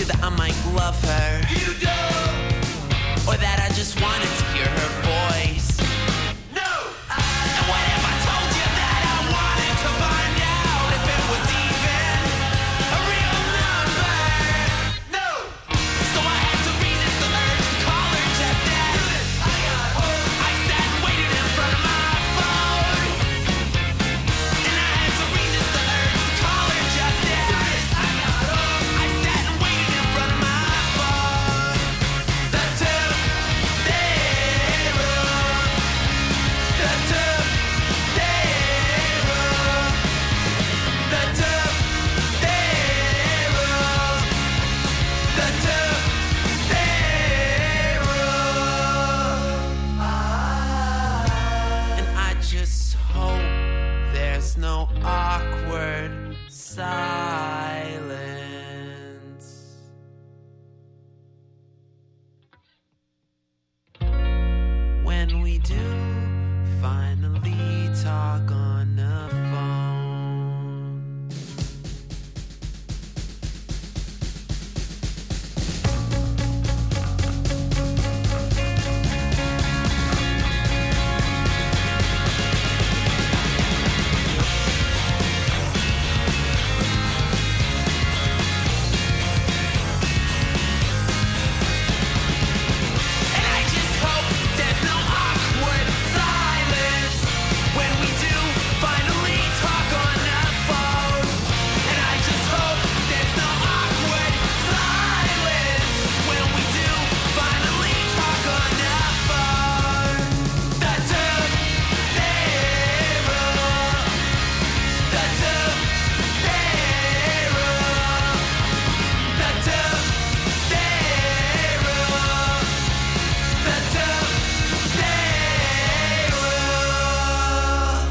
you that I might love her. You do. Or that I just wanted to hear her voice. No. And what if I told you that I wanted to find out if it was even a real number? No. So I had to resist the urge to call her just as I sat and waited in front of my phone. And I had to resist the urge to call her just as I sat and waited in front of my phone. The two-day rule. The two-day rule. The two-day rule. The two-day rule. And I just hope there's no awkward silence. When we do finally talk on the phone. And I just hope there's no awkward silence when we do finally talk on the phone. And I just hope there's no awkward silence when we do finally talk on the phone. The two-day rule. The two-day rule. The two-day rule. The two-day rule.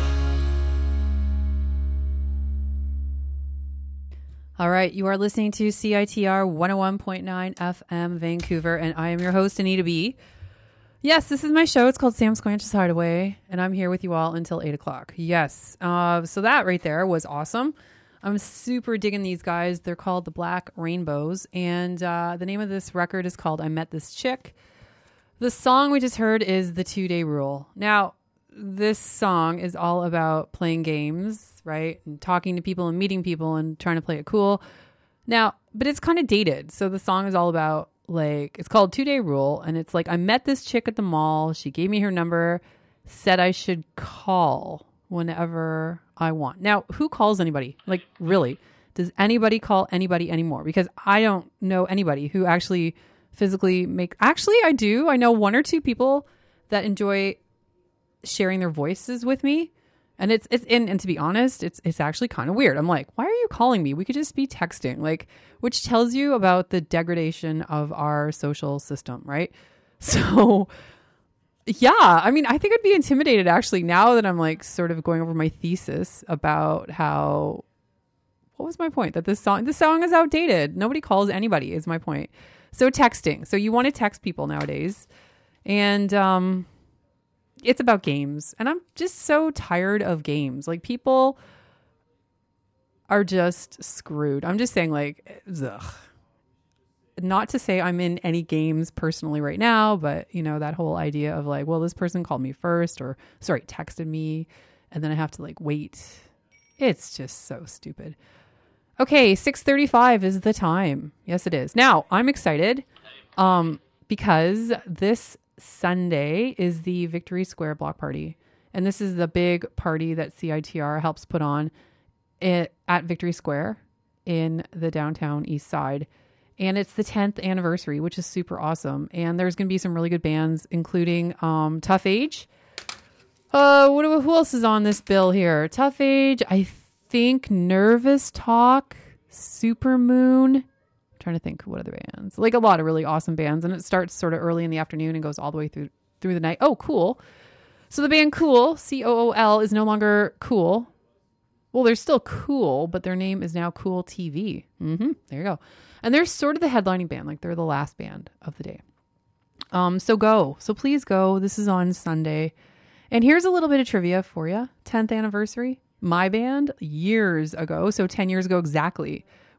All right, you are listening to CITR 101.9 FM Vancouver, and I am your host, Anita B. Yes, this is my show. It's called Sam Squanch's Hideaway, and I'm here with you all until 8 o'clock. Yes, so that right there was awesome. I'm super digging these guys. They're called the Black Rainbows, and the name of this record is called I Met This Chick. The song we just heard is The Two-Day Rule. Now, this song is all about playing games, right? And talking to people and meeting people and trying to play it cool. Now, but it's kind of dated. So the song is all about, like, it's called Two-Day Rule. And it's like, I met this chick at the mall. She gave me her number, said I should call whenever I want. Now, who calls anybody? Like, really? Does anybody call anybody anymore? Because I don't know anybody who actually physically actually, I do. I know one or two people that enjoy sharing their voices with me. And and to be honest, it's actually kind of weird. I'm like, why are you calling me? We could just be texting, like, which tells you about the degradation of our social system, right? So yeah, I mean, I think I'd be intimidated actually now that I'm like sort of going over my thesis about what was my point? That this song is outdated. Nobody calls anybody is my point. So texting. So you want to text people nowadays. And, it's about games, and I'm just so tired of games. Like, people are just screwed. I'm just saying, like, ugh. Not to say I'm in any games personally right now, but you know, that whole idea of like, well, this person called me first, or texted me, and then I have to like wait. It's just so stupid. Okay, 6:35 is the time. Yes, it is. Now, I'm excited because this Sunday is the Victory Square Block Party. And this is the big party that CITR helps put on at Victory Square in the downtown east side. And it's the 10th anniversary, which is super awesome. And there's going to be some really good bands, including Tough Age. Who else is on this bill here? Tough Age, I think Nervous Talk, Supermoon. Trying to think what other bands, like a lot of really awesome bands, and it starts sort of early in the afternoon and goes all the way through the night. Oh, cool. So the band Cool, COOL, is no longer Cool. Well, they're still cool, but their name is now Cool TV. There you go. And they're sort of the headlining band, like they're the last band of the day. So please go. This is on Sunday. And here's a little bit of trivia for you. 10th anniversary. My band, years ago, so 10 years ago exactly,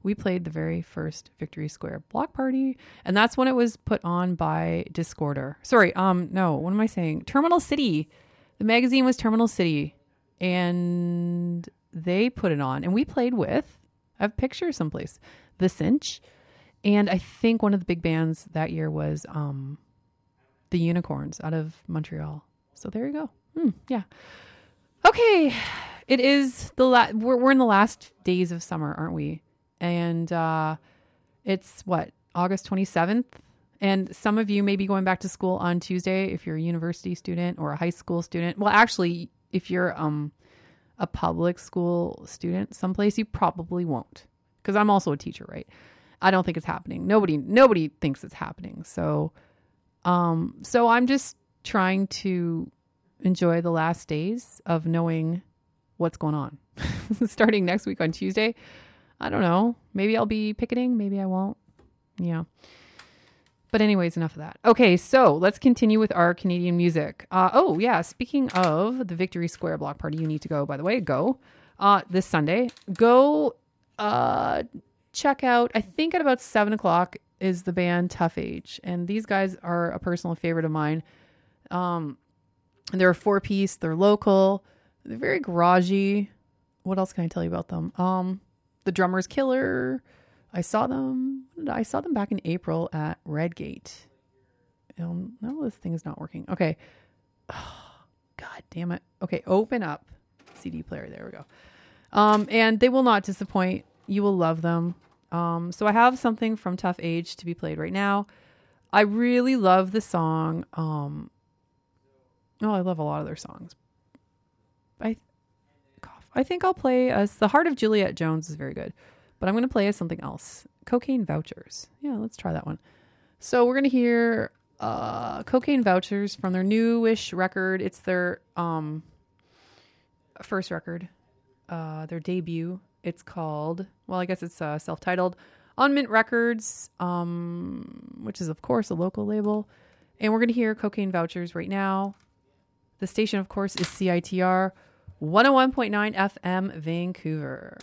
we played the very first Victory Square block party, and that's when it was put on by Discorder. Sorry, no, what am I saying? Terminal City. The magazine was Terminal City, and they put it on, and we played with, I have pictures someplace, The Cinch, and I think one of the big bands that year was the Unicorns out of Montreal. So there you go. Yeah. Okay. It is we're in the last days of summer, aren't we? And it's August 27th. And some of you may be going back to school on Tuesday if you're a university student or a high school student. Well, actually, if you're a public school student someplace, you probably won't. Because I'm also a teacher, right? I don't think it's happening. Nobody thinks it's happening. So I'm just trying to enjoy the last days of knowing what's going on. Starting next week on Tuesday. I don't know. Maybe I'll be picketing. Maybe I won't. Yeah. But anyways, enough of that. Okay, so let's continue with our Canadian music. Speaking of the Victory Square block party, you need to go, by the way, this Sunday. Go check out, I think at about 7 o'clock is the band Tough Age. And these guys are a personal favorite of mine. And they're a 4-piece. They're local. They're very garagey. What else can I tell you about them? The drummer's killer. I saw them back in April at Redgate. No, this thing is not working. Okay. Oh, God damn it. Okay, open up CD player. There we go. And they will not disappoint. You will love them. So I have something from Tough Age to be played right now. I really love the song. I love a lot of their songs. I think I'll play The Heart of Juliet Jones is very good, but I'm going to play as something else. Cocaine Vouchers. Yeah, let's try that one. So we're going to hear Cocaine Vouchers from their newish record. It's their first record, their debut. It's called, I guess it's self-titled, on Mint Records, which is, of course, a local label. And we're going to hear Cocaine Vouchers right now. The station, of course, is CITR 101.9 FM, Vancouver.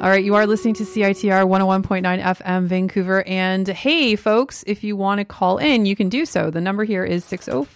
All right, you are listening to CITR 101.9 FM Vancouver. And hey, folks, if you want to call in, you can do so. The number here is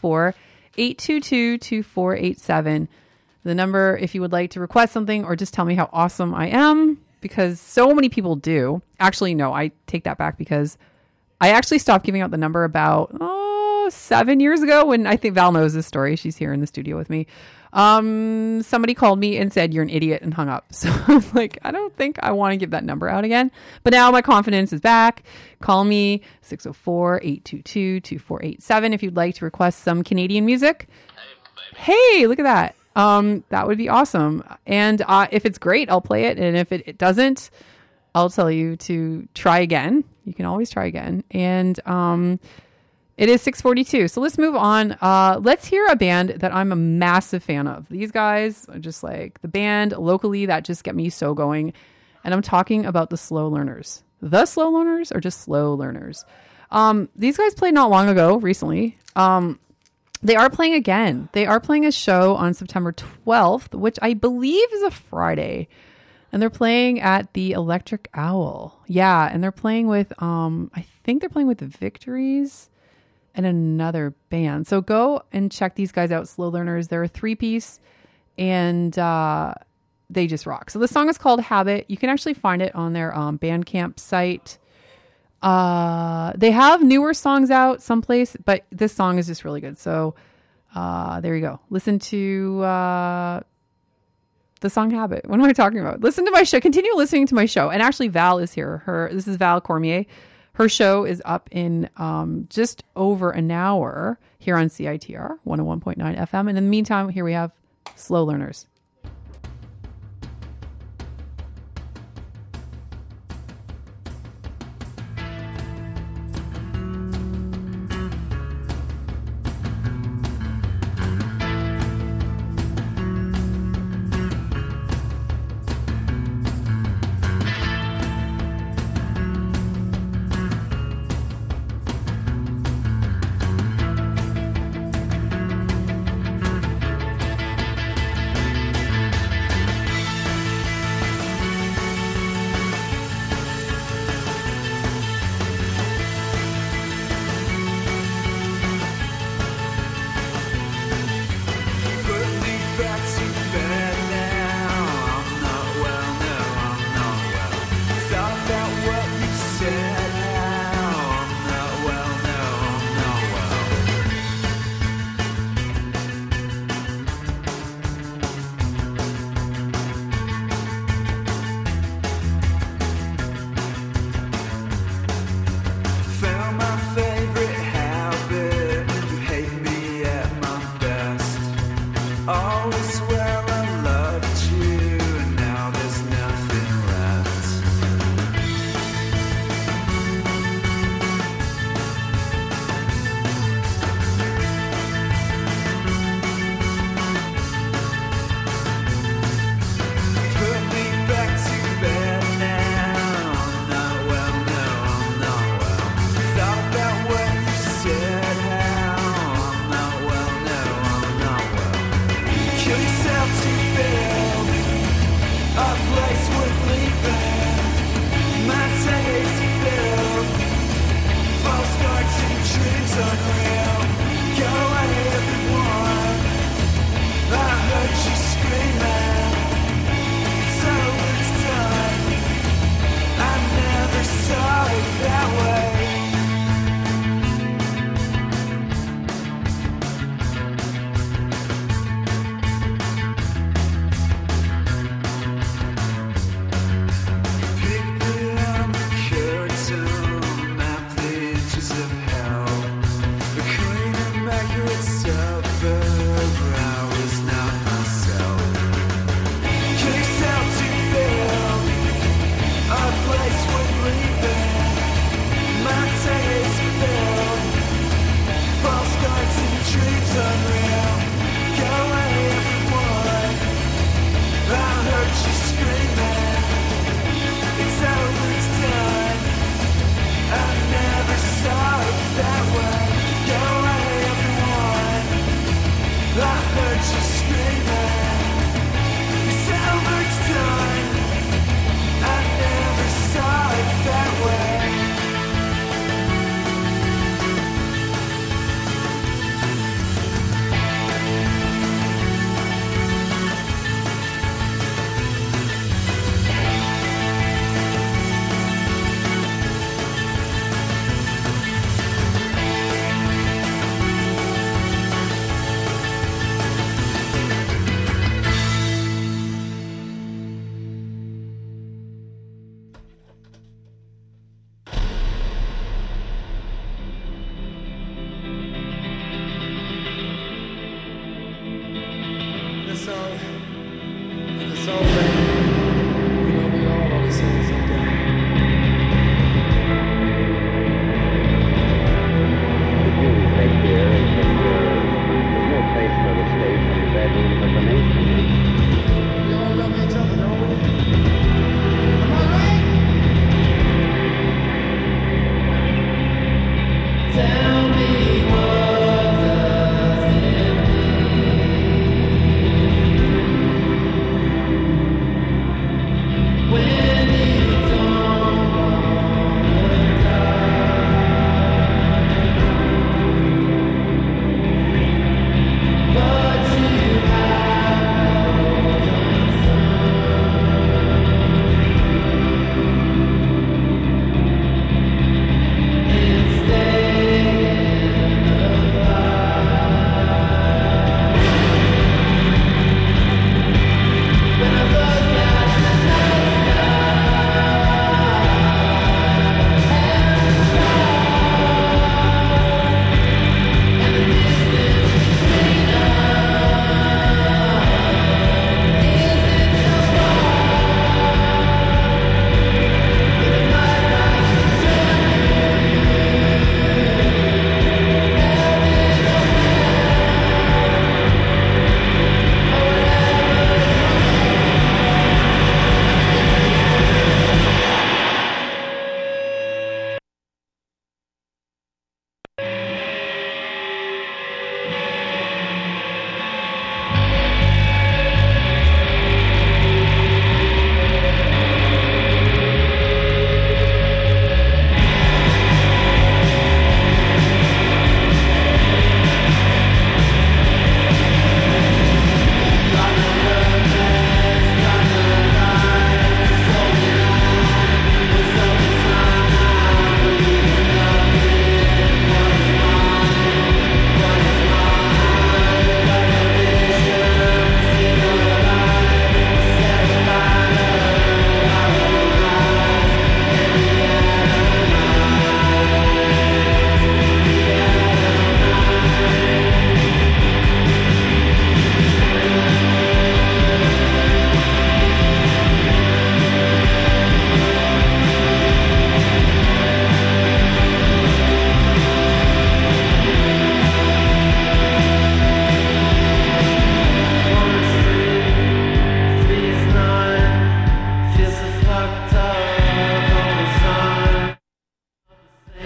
604-822-2487. The number, if you would like to request something or just tell me how awesome I am, because so many people do. Actually, no, I take that back because I actually stopped giving out the number about 7 years ago when I think Val knows this story. She's here in the studio with me. Somebody called me and said, you're an idiot, and hung up. So I was like, I don't think I want to give that number out again. But now my confidence is back. Call me 604-822-2487 if you'd like to request some Canadian music. Hey, look at that. That would be awesome. And if it's great, I'll play it. And if it doesn't, I'll tell you to try again. You can always try again. And it is 6:42. So let's move on. Let's hear a band that I'm a massive fan of. These guys are just like the band locally that just get me so going. And I'm talking about the Slow Learners. The Slow Learners or just Slow Learners? These guys played not long ago, recently. They are playing again. They are playing a show on September 12th, which I believe is a Friday. And they're playing at the Electric Owl. Yeah, and they're playing with, I think they're playing with the Victories and another band. So go and check these guys out, Slow Learners. They're a 3-piece, and they just rock. So the song is called Habit. You can actually find it on their Bandcamp site. They have newer songs out someplace, but this song is just really good. So there you go. Listen to the song Habit. What am I talking about? Listen to my show. Continue listening to my show. And actually, Val is here. This is Val Cormier. Her show is up in just over an hour here on CITR 101.9 FM. And in the meantime, here we have Slow Learners.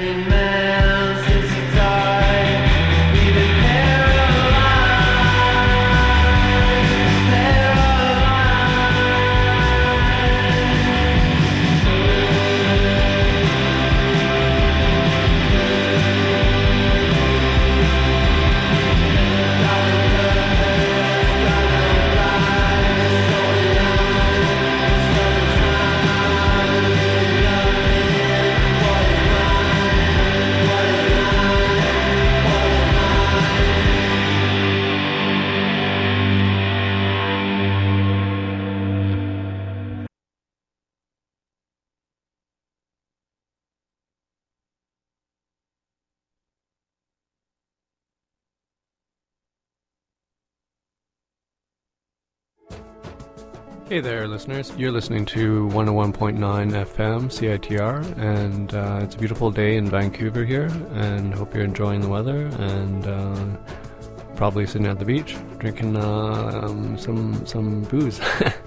Hey there, listeners. You're listening to 101.9 FM CITR, and it's a beautiful day in Vancouver here, and hope you're enjoying the weather, and probably sitting at the beach, drinking some booze.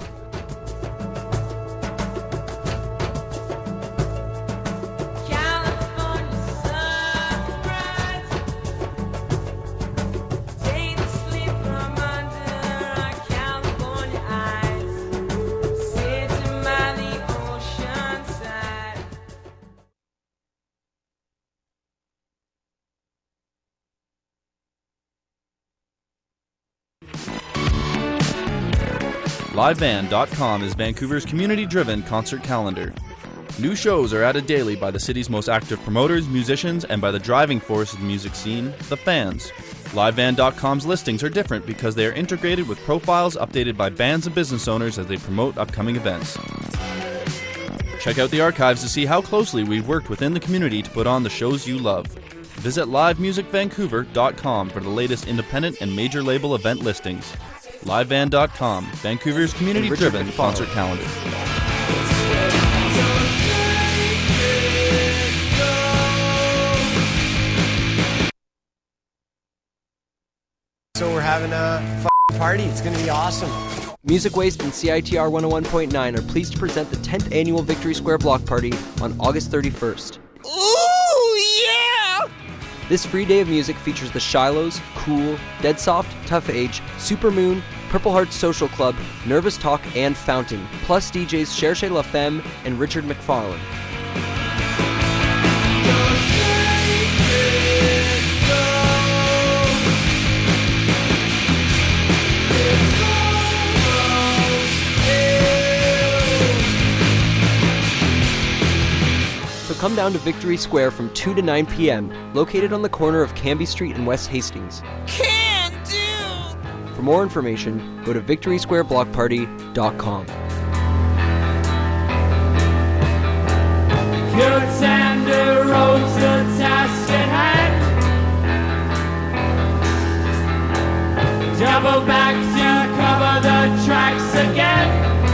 LiveBand.com is Vancouver's community-driven concert calendar. New shows are added daily by the city's most active promoters, musicians, and by the driving force of the music scene, the fans. LiveBand.com's listings are different because they are integrated with profiles updated by bands and business owners as they promote upcoming events. Check out the archives to see how closely we've worked within the community to put on the shows you love. Visit livemusicvancouver.com for the latest independent and major label event listings. LiveBand.com, Vancouver's community-driven concert calendar. So we're having a party. It's going to be awesome. Music Waste and CITR 101.9 are pleased to present the 10th annual Victory Square Block Party on August 31st. Ooh, yeah! This free day of music features the Shilohs, Cool, Dead Soft, Tough Age, Supermoon, Purple Heart Social Club, Nervous Talk, and Fountain, plus DJs Cherche La Femme and Richard McFarlane. So come down to Victory Square from 2 to 9 p.m., located on the corner of Cambie Street and West Hastings. Can do! For more information, go to victorysquareblockparty.com. Good tender roads to task at hand. Double back to cover the tracks again.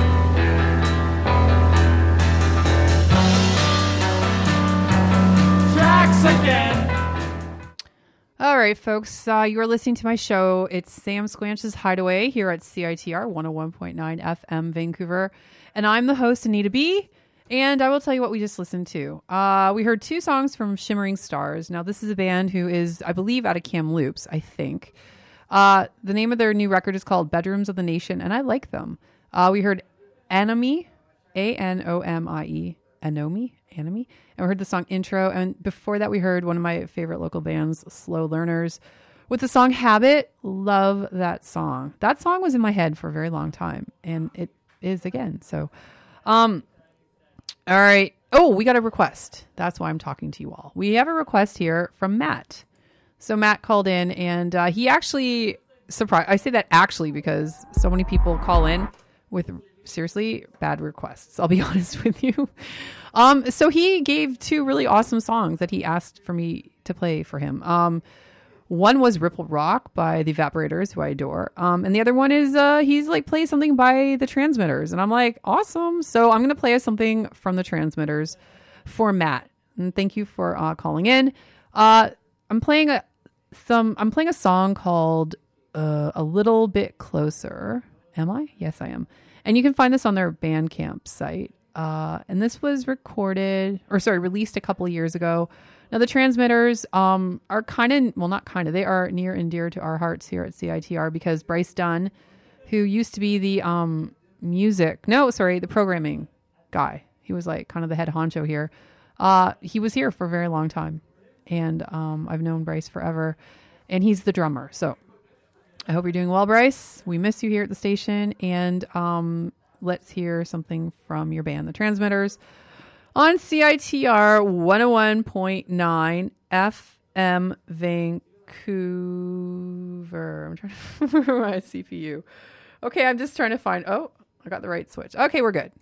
Tracks again. All right, folks, you are listening to my show. It's Sam Squanch's Hideaway here at CITR 101.9 FM Vancouver. And I'm the host, Anita B. And I will tell you what we just listened to. We heard two songs from Shimmering Stars. Now, this is a band who is, I believe, out of Kamloops, I think. The name of their new record is called Bedrooms of the Nation, and I like them. We heard Anomy, A-N-O-M-I-E, Anomy, and we heard the song Intro. And before that, we heard one of my favorite local bands, Slow Learners, with the song Habit. Love that song. That song was in my head for a very long time, and it is again. So, all right. Oh, we got a request. That's why I'm talking to you all. We have a request here from Matt. So Matt called in, and he actually surprised. I say that actually because so many people call in with seriously bad requests. I'll be honest with you. So he gave two really awesome songs that he asked for me to play for him. One was Ripple Rock by the Evaporators, who I adore. And the other one is he's like, play something by the Transmitters. And I'm like, awesome. So I'm going to play something from the Transmitters for Matt. And thank you for calling in. I'm playing a song called A Little Bit Closer. Am I? Yes, I am. And you can find this on their Bandcamp site. And this was released a couple of years ago. Now, the Transmitters are kind of, well, not kind of, they are near and dear to our hearts here at CITR because Bryce Dunn, who used to be the the programming guy, he was like kind of the head honcho here. He was here for a very long time. And I've known Bryce forever. And he's the drummer. So I hope you're doing well, Bryce. We miss you here at the station. And let's hear something from your band, the Transmitters, on CITR 101.9 FM Vancouver. I'm trying to remember my CPU. Okay, I'm just trying to find... Oh, I got the right switch. Okay, we're good.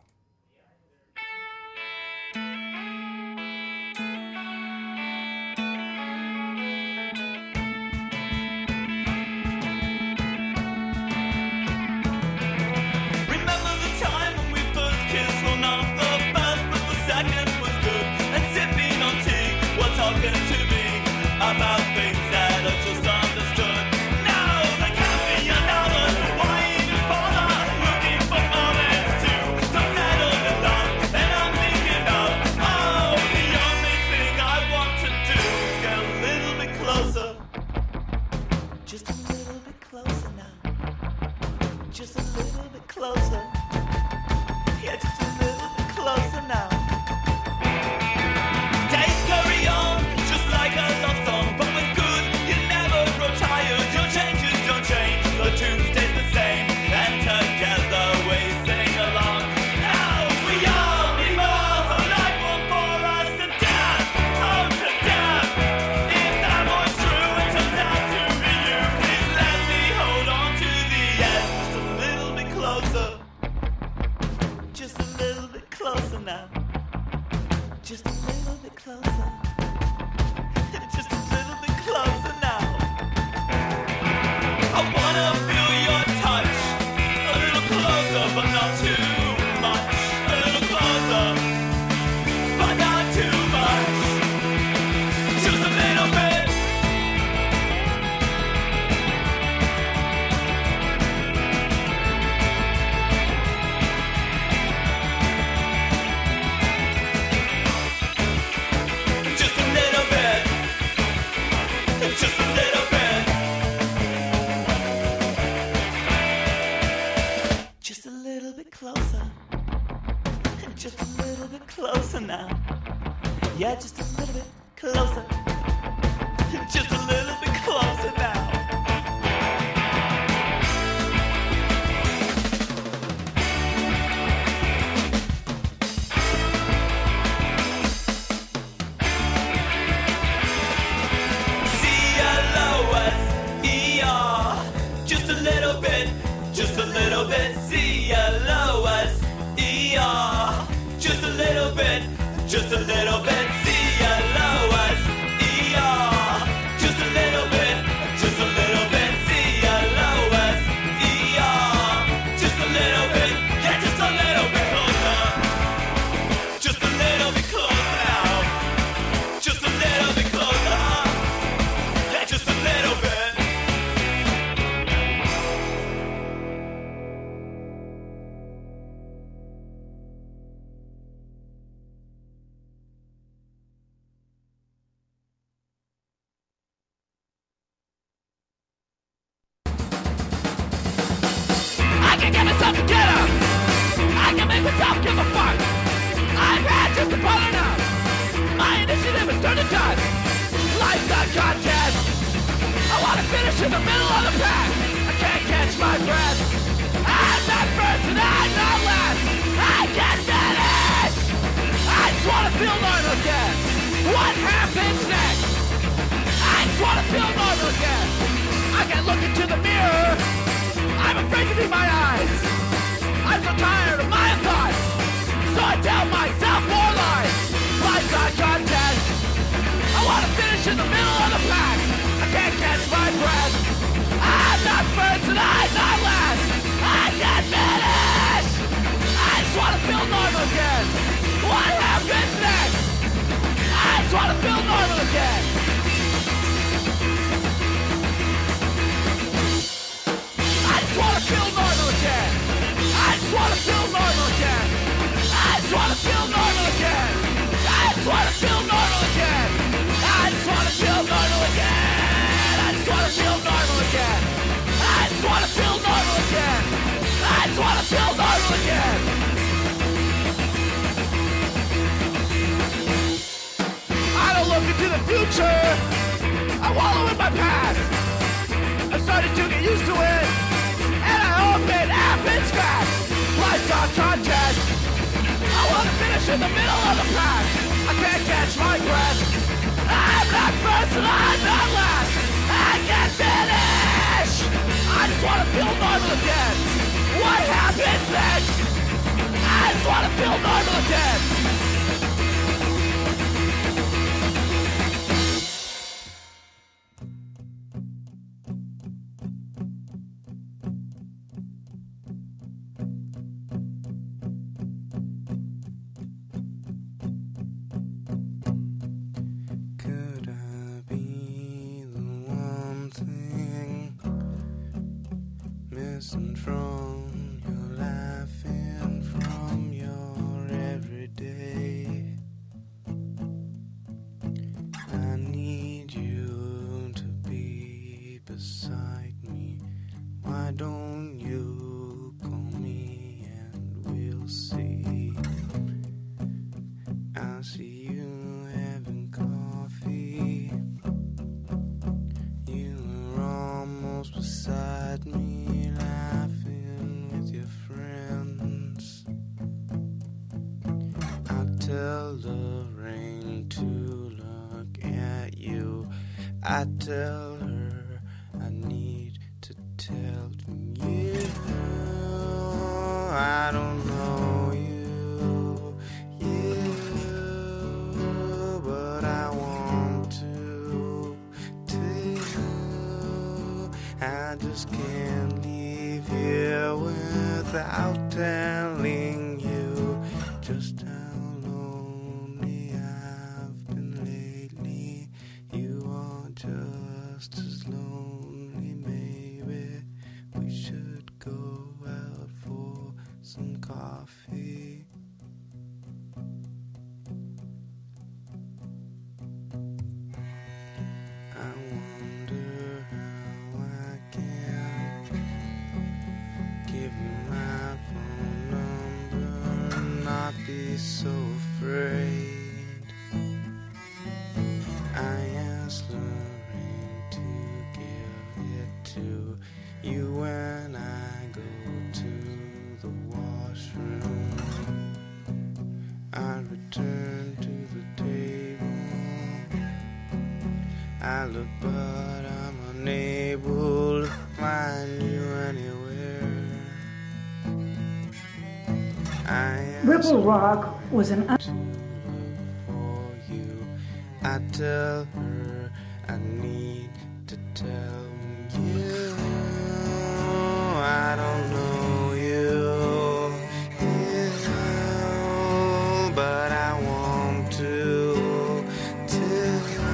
Yeah, just a little bit closer. Just a little bit closer now. C-L-O-S-E-R. Just a little bit, just a little bit. C-L-O-S-E-R. Just a little bit. Just a little bit, C-L-O-S-E-R. Just a little bit, just a little bit, C-L-O-S-E-R. Just a little bit, yeah, just a little bit closer. Just a little bit closer now. Just a little bit closer. Yeah, just a little bit. into the future. I wallow in my past. I'm starting to get used to it, and I hope it happens fast. Life's a contest. I want to finish in the middle of the pack. I can't catch my breath. I'm not first and I'm not last. I can't finish. I just want to feel normal again. What happens next? I just want to feel normal again. Could I be the one thing missing from your life and from your everyday? I need you to be beside me. Why don't you call me and we'll see? I'll see you having coffee. You were almost beside me, laughing with your friends. I tell the rain to look at you. I tell her I need to tell you. I don't know you, but I want to tell. I just can't leave here without telling you just how lonely I've been lately. You are just as lonely, maybe we should go out for some coffee. I wonder how I can give you my phone number and not be so afraid. I asked Lorraine to give it to you when I go to the washroom. I return to the table. I look, but I'm unable to find you anywhere. I Ripple Rock was an to look for you. I tell her I need to tell you. I don't know you, but I want to tell.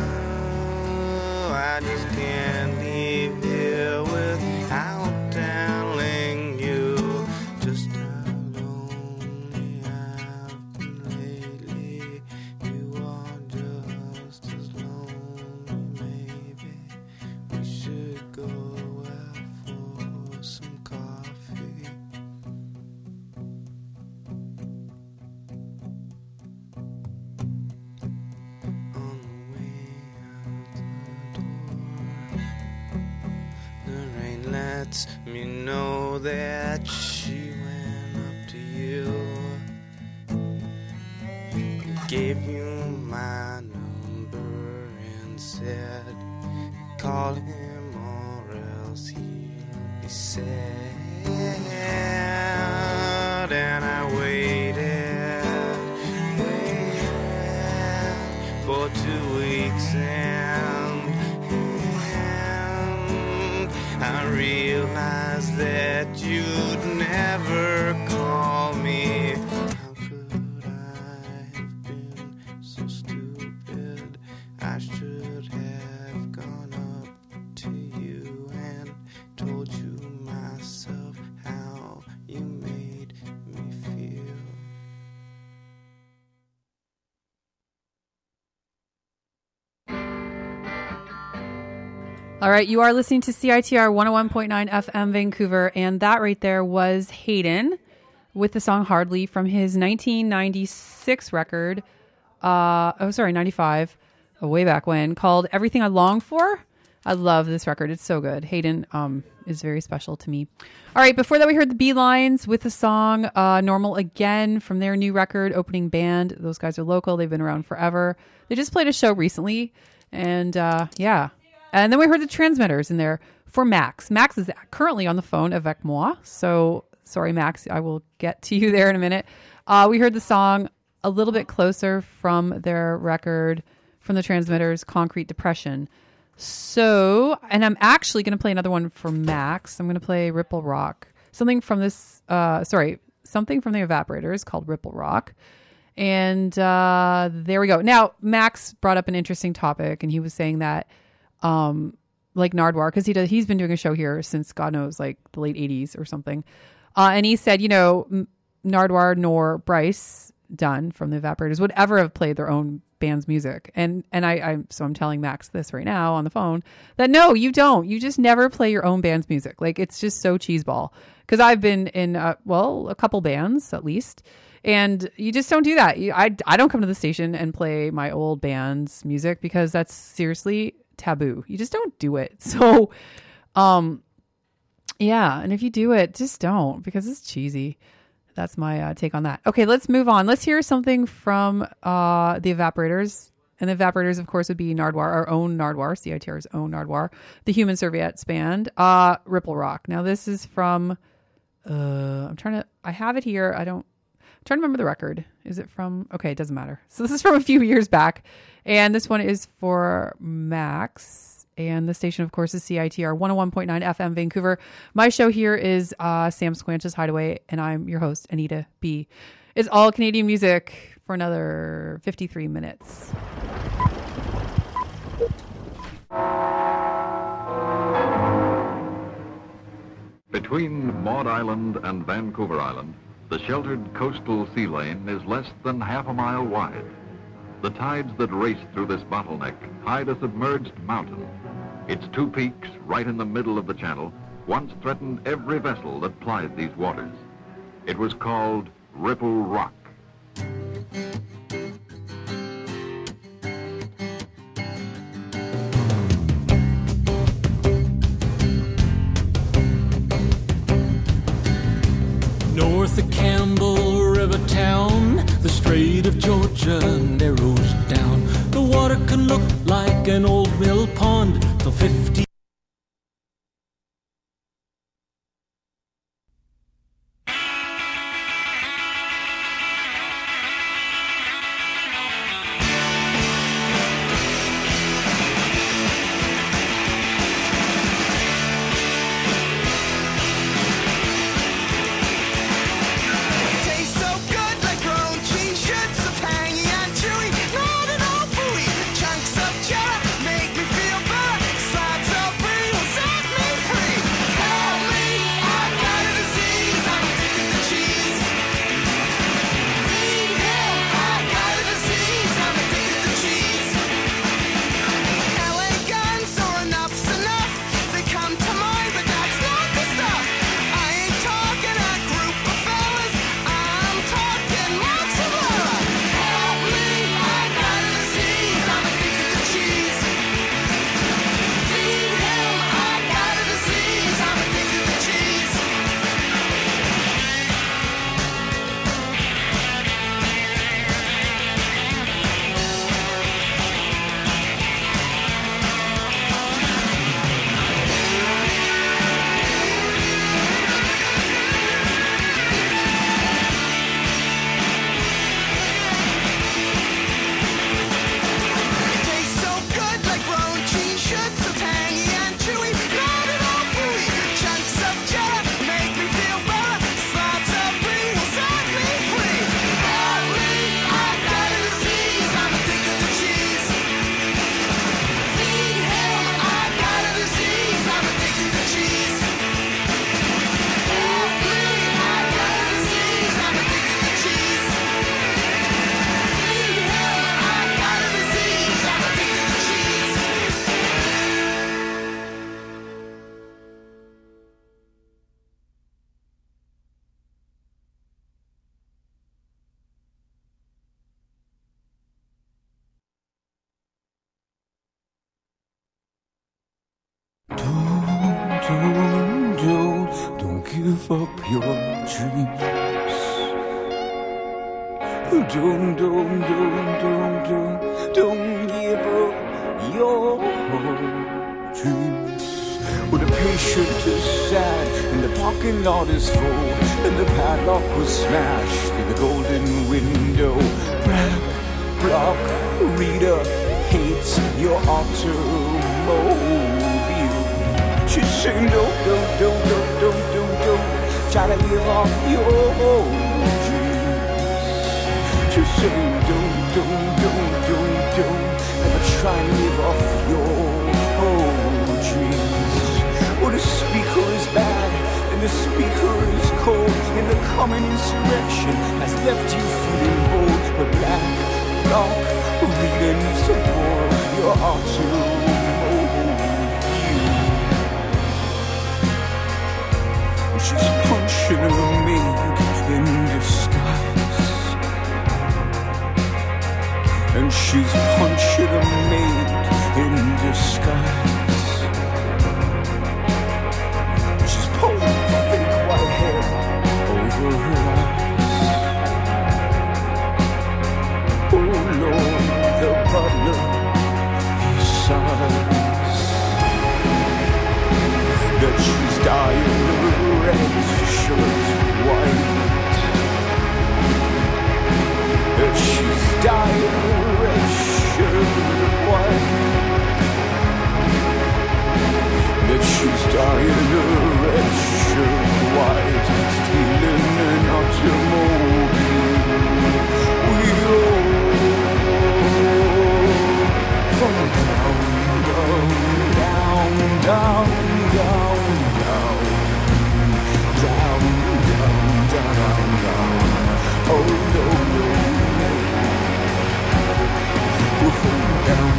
I just can't leave here without telling you just how lonely I've been lately. You are just as lonely, maybe we should go out for some coffee. On the way out the door, the rain lets me know that she went up to you, gave you my number and said, call him or else he'll be sad. And I waited for 2 weeks and I realized that you'd never call me. How could I have been so stupid? I should have gone up to you and told you myself how you made me feel. All right, you are listening to CITR 101.9 FM Vancouver, and that right there was Hayden with the song Hardly from his 1996 record. 95. way back when, called Everything I Long For. I love this record. It's so good. Hayden is very special to me. All right, before that we heard the Beelines with the song Normal Again from their new record, Opening Band. Those guys are local. They've been around forever. They just played a show recently. And yeah. And then we heard the Transmitters in there for Max. Max is currently on the phone avec moi. So sorry, Max. I will get to you there in a minute. We heard the song A Little Bit Closer from their record from the Transmitters, Concrete Depression. So, and I'm actually going to play another one for Max. I'm going to play Ripple Rock. Something from this, something from the Evaporators called Ripple Rock. And there we go. Now, Max brought up an interesting topic, and he was saying that, like Nardwuar, because he's been doing a show here since God knows, like the late 80s or something. And he said, Nardwuar nor Bryce Dunn from the Evaporators would ever have played their own band's music. And I'm telling Max this right now on the phone that no, you don't. You just never play your own band's music. Like, it's just so cheeseball. Because I've been in, a couple bands at least. And you just don't do that. I don't come to the station and play my old band's music because that's seriously taboo. You just don't do it. So, yeah. And if you do it, just don't, because it's cheesy. That's my take on that. Okay, let's move on. Let's hear something from the Evaporators. And the Evaporators, of course, would be Nardwuar, our own Nardwuar, CITR's own Nardwuar, the Human Serviettes band, Ripple Rock. Now, this is from, I have it here. I'm trying to remember the record. Is it from, okay, it doesn't matter. So this is from a few years back. And this one is for Max. And the station, of course, is CITR 101.9 FM Vancouver. My show here is Sam Squanch's Hideaway, and I'm your host, Anita B. It's all Canadian music for another 53 minutes. Between Maud Island and Vancouver Island, the sheltered coastal sea lane is less than half a mile wide. The tides that race through this bottleneck hide a submerged mountain. Its two peaks, right in the middle of the channel, once threatened every vessel that plied these waters. It was called Ripple Rock. North of Campbell River town, the Strait of Georgia narrows down. The water can look like an old mill pond till 50. Tastes so good like grown cheese, should so tangy and chewy, not at all fooey. Chunks of cheddar made give up your dreams. Don't give up your dreams. Well, the patient is sad, and the parking lot is full, and the padlock was smashed through the golden window. Black block reader hates your automobile. She's saying don't try to give up your dreams. She's saying don't ever try and give up your dreams. Well, the speaker is bad, and the speaker is cold, and the coming insurrection has left you feeling bold. But black block reader needs to borrow your automobile. She's punching a maid in disguise, and she's punching a maid in disguise. She's pulling fake white hair over her eyes. Oh Lord, the butler, he sighs that she's dying of red shirt white. That she's dying of red shirt white. That she's dying of red shirt white. Stealing an automobile. We from down. Oh no. We're from down.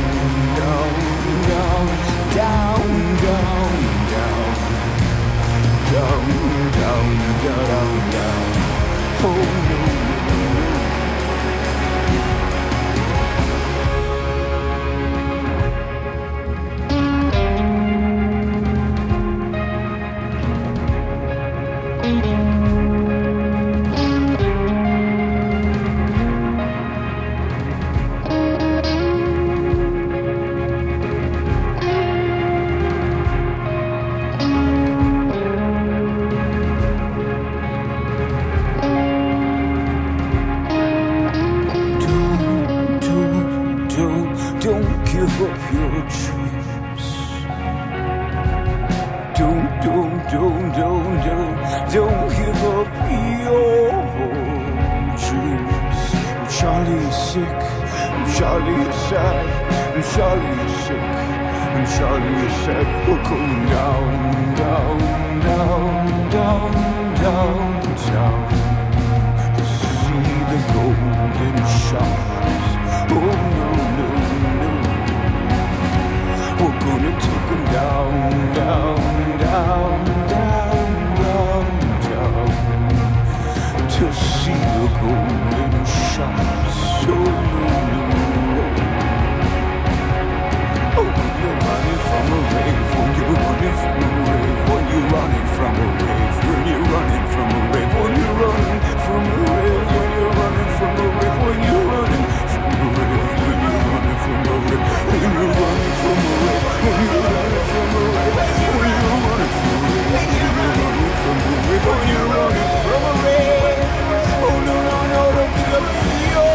Oh no. Don't give up your dreams. Don't give up your dreams. Charlie is sick, Charlie is sad, Charlie is sick, Charlie is sad. We're going down to see the golden showers. Oh no. We're gonna take them down to see the golden showers. So oh, you're running from a rave, when you're running from a rave, when you're running from a rave, when you're running from a rave, when you're running from a rave, when you're running from a rave, when you're running from a rave, when you're running from a rave, when you're running from a rave, when you're running from a rave, when you're running from a rave, when you're running from a rave, when you're running from a rave. Oh no, don't give up your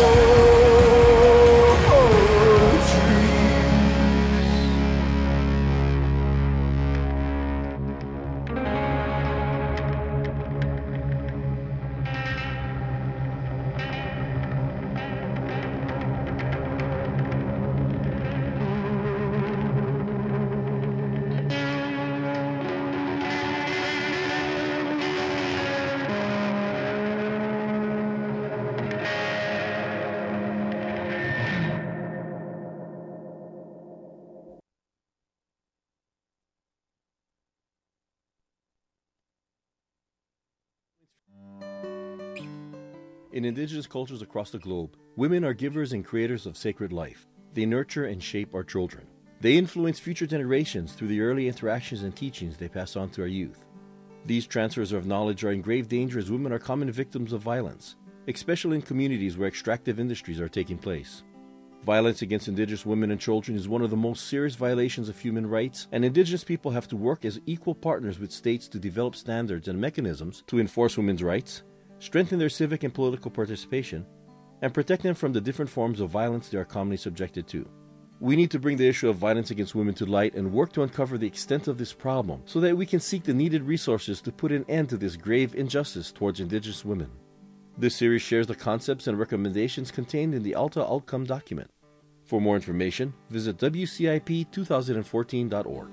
In indigenous cultures across the globe, women are givers and creators of sacred life. They nurture and shape our children. They influence future generations through the early interactions and teachings they pass on to our youth. These transfers of knowledge are in grave danger as women are common victims of violence, especially in communities where extractive industries are taking place. Violence against Indigenous women and children is one of the most serious violations of human rights, and Indigenous people have to work as equal partners with states to develop standards and mechanisms to enforce women's rights, strengthen their civic and political participation, and protect them from the different forms of violence they are commonly subjected to. We need to bring the issue of violence against women to light and work to uncover the extent of this problem so that we can seek the needed resources to put an end to this grave injustice towards Indigenous women. This series shares the concepts and recommendations contained in the Alta Outcome document. For more information, visit WCIP2014.org.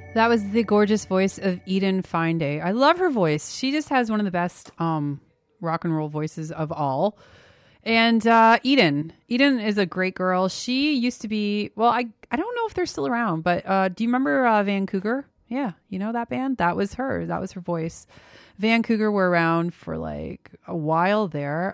That was the gorgeous voice of Eden Finday. I love her voice. She just has one of the best rock and roll voices of all. And Eden is a great girl. She used to be, well, I don't know if they're still around, but do you remember Van Cougar? Yeah, you know that band? That was her. That was her voice. Van Cougar were around for like a while there.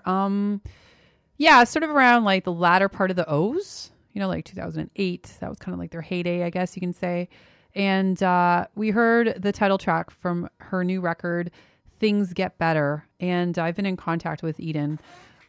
Yeah, sort of around like the latter part of the O's, you know, like 2008. That was kind of like their heyday, I guess you can say. And we heard the title track from her new record, Things Get Better. And I've been in contact with Eden.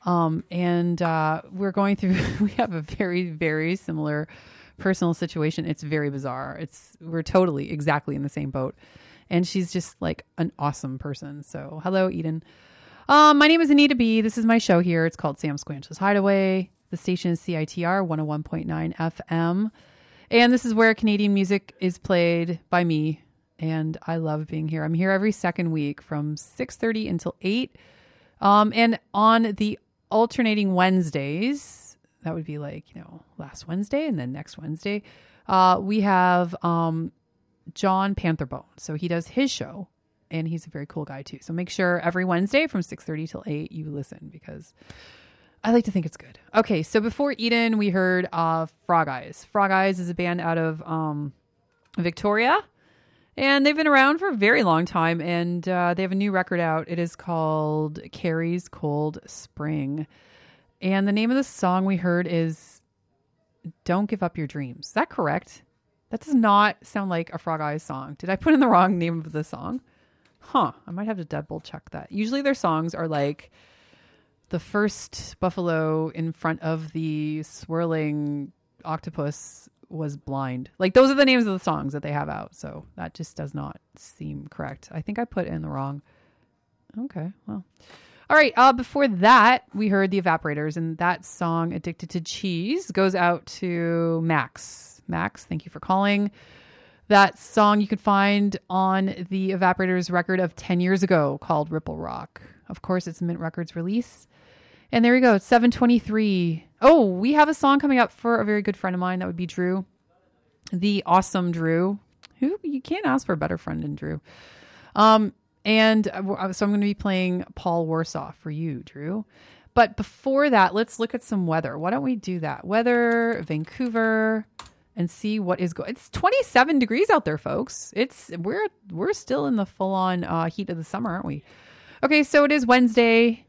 And we're going through, we have a very, very similar personal situation. It's very bizarre. We're totally exactly in the same boat. And she's just like an awesome person. So hello, Eden. My name is Anita B. This is my show here. It's called Sam Squanch's Hideaway. The station is CITR 101.9 FM. And this is where Canadian music is played by me. And I love being here. I'm here every second week from 6:30 until 8. And on the alternating Wednesdays, that would be like, you know, last Wednesday and then next Wednesday, we have John Pantherbone. So he does his show. And he's a very cool guy too. So make sure every Wednesday from 6:30 till 8 you listen because I like to think it's good. Okay, so before Eden, we heard Frog Eyes. Frog Eyes is a band out of Victoria. And they've been around for a very long time. And they have a new record out. It is called Carrie's Cold Spring. And the name of the song we heard is Don't Give Up Your Dreams. Is that correct? That does not sound like a Frog Eyes song. Did I put in the wrong name of the song? I might have to double check that. Usually their songs are like the first buffalo in front of the swirling octopus was blind. Like those are the names of the songs that they have out. So that just does not seem correct. I think I put in the wrong. Okay, well. All right. Before that, we heard the Evaporators, and that song Addicted to Cheese goes out to Max. Max, thank you for calling. That song you can find on the Evaporators record of 10 years ago called Ripple Rock. Of course, it's a Mint Records release. And there we go. It's 7:23. Oh, we have a song coming up for a very good friend of mine. That would be Drew. The awesome Drew. Who you can't ask for a better friend than Drew. And so I'm going to be playing Paul Warsaw for you, Drew. But before that, let's look at some weather. Why don't we do that? Weather, Vancouver, and see what is going. It's 27 degrees out there, folks. We're still in the full-on heat of the summer, aren't we? Okay, so it is Wednesday,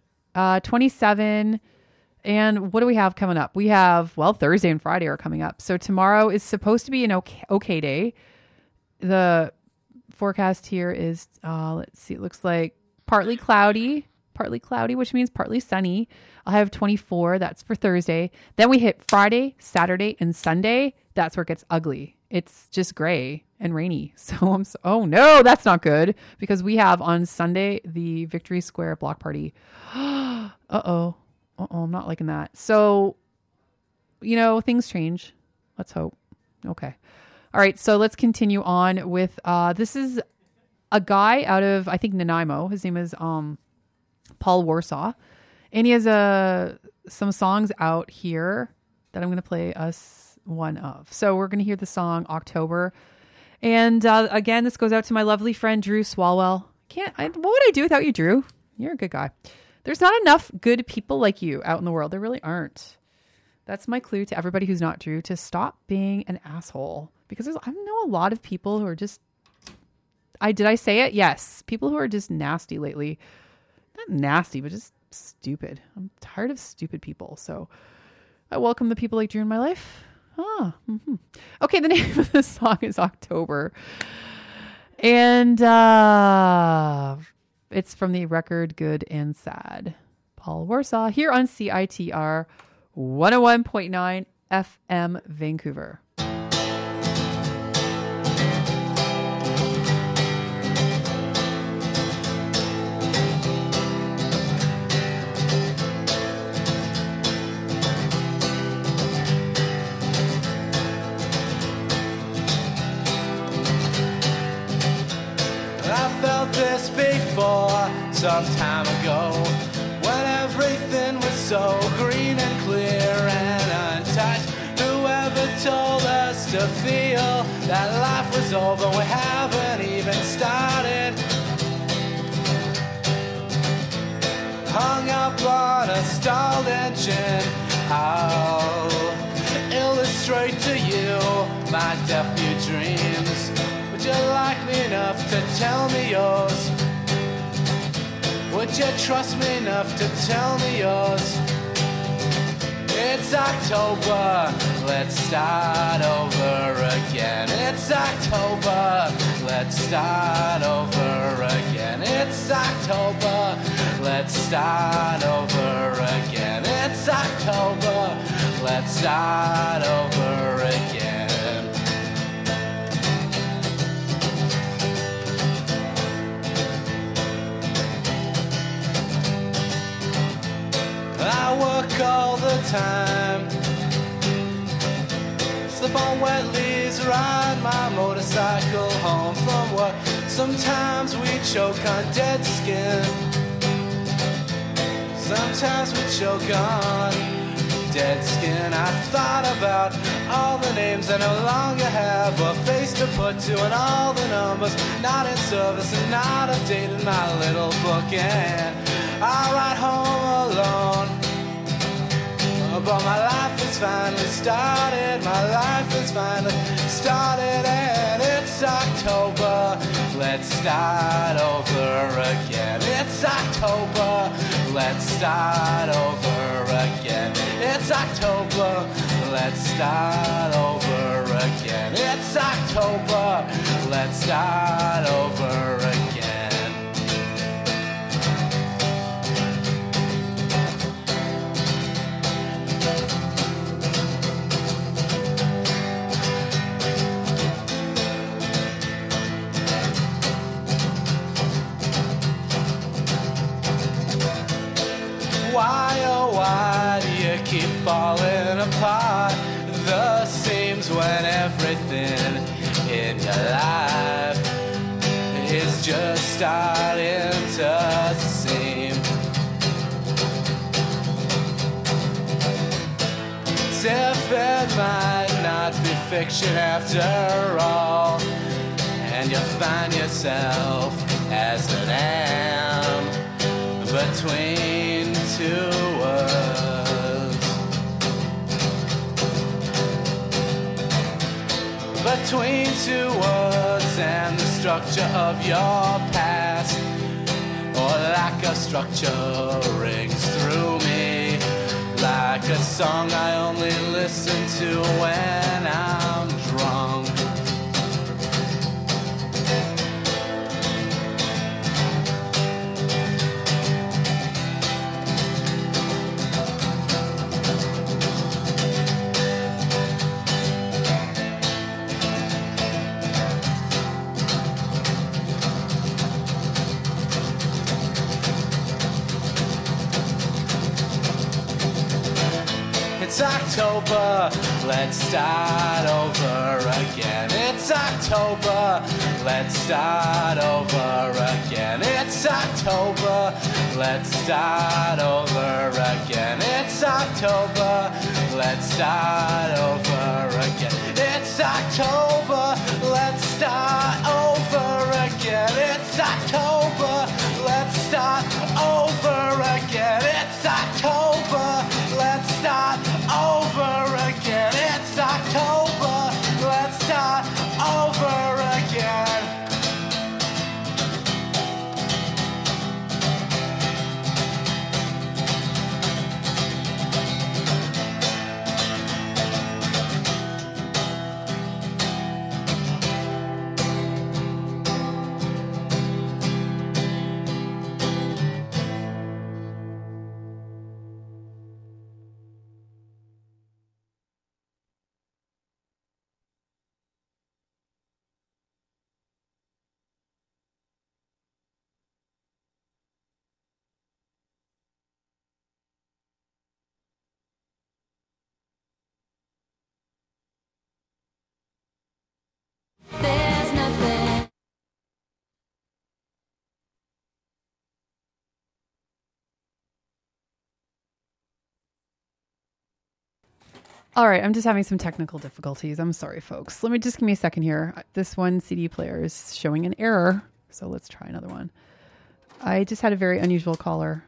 27. And what do we have coming up? We have, Thursday and Friday are coming up. So tomorrow is supposed to be an okay day. The forecast here is, let's see, it looks like partly cloudy, which means partly sunny. I'll have 24. That's for Thursday. Then we hit Friday, Saturday, and Sunday. That's where it gets ugly. It's just gray and rainy. So oh no, that's not good because we have on Sunday the Victory Square block party. Uh-oh, I'm not liking that. So, things change. Let's hope. Okay. All right. So let's continue on with, this is a guy out of, I think, Nanaimo. His name is Paul Warsaw. And he has some songs out here that I'm going to play us one of. So we're going to hear the song October. And again, this goes out to my lovely friend, Drew Swalwell. What would I do without you, Drew? You're a good guy. There's not enough good people like you out in the world. There really aren't. That's my clue to everybody who's not Drew, to stop being an asshole. Because I know a lot of people who are just, did I say it? Yes. People who are just nasty lately. Not nasty, but just stupid. I'm tired of stupid people. So I welcome the people like Drew in my life. Okay, the name of the song is October. And it's from the record Good and Sad. Paul Warsaw here on CITR 101.9 FM Vancouver. This before some time ago, when everything was so green and clear and untouched. Whoever told us to feel that life was over, we haven't even started. Hung up on a stalled engine, I'll illustrate to you my deaf-mute dreams. Would you like me enough to tell me yours? Would you trust me enough to tell me yours? It's October, let's start over again. It's October, let's start over again. It's October, let's start over again. It's October, let's start over again. I work all the time, slip on wet leaves, ride my motorcycle home from work. Sometimes we choke on dead skin, sometimes we choke on dead skin. I thought about all the names I no longer have a face to put to, and all the numbers not in service and not updated my little book. And I ride home alone, but my life is finally started. My life is finally started, and it's October. Let's start over again. It's October. Let's start over again. It's October. Let's start over again. It's October. Let's start over again. Why, oh why do you keep falling apart? The seams when everything in your life is just starting to seem. As if it might not be fiction after all, and you find yourself as an am between two worlds, between two words, and the structure of your past, or lack of structure, rings through me like a song I only listen to when I'm drunk. It's October, let's start over again. It's October, let's start over again. It's October, let's start over again. It's October, let's start over again. It's October, let's start over again. It's October, let's start over again. It's October, let's start over again. It's October, let's start over again. All right, I'm just having some technical difficulties. I'm sorry, folks. Let me just give me a second here. This one CD player is showing an error, so let's try another one. I just had a very unusual caller.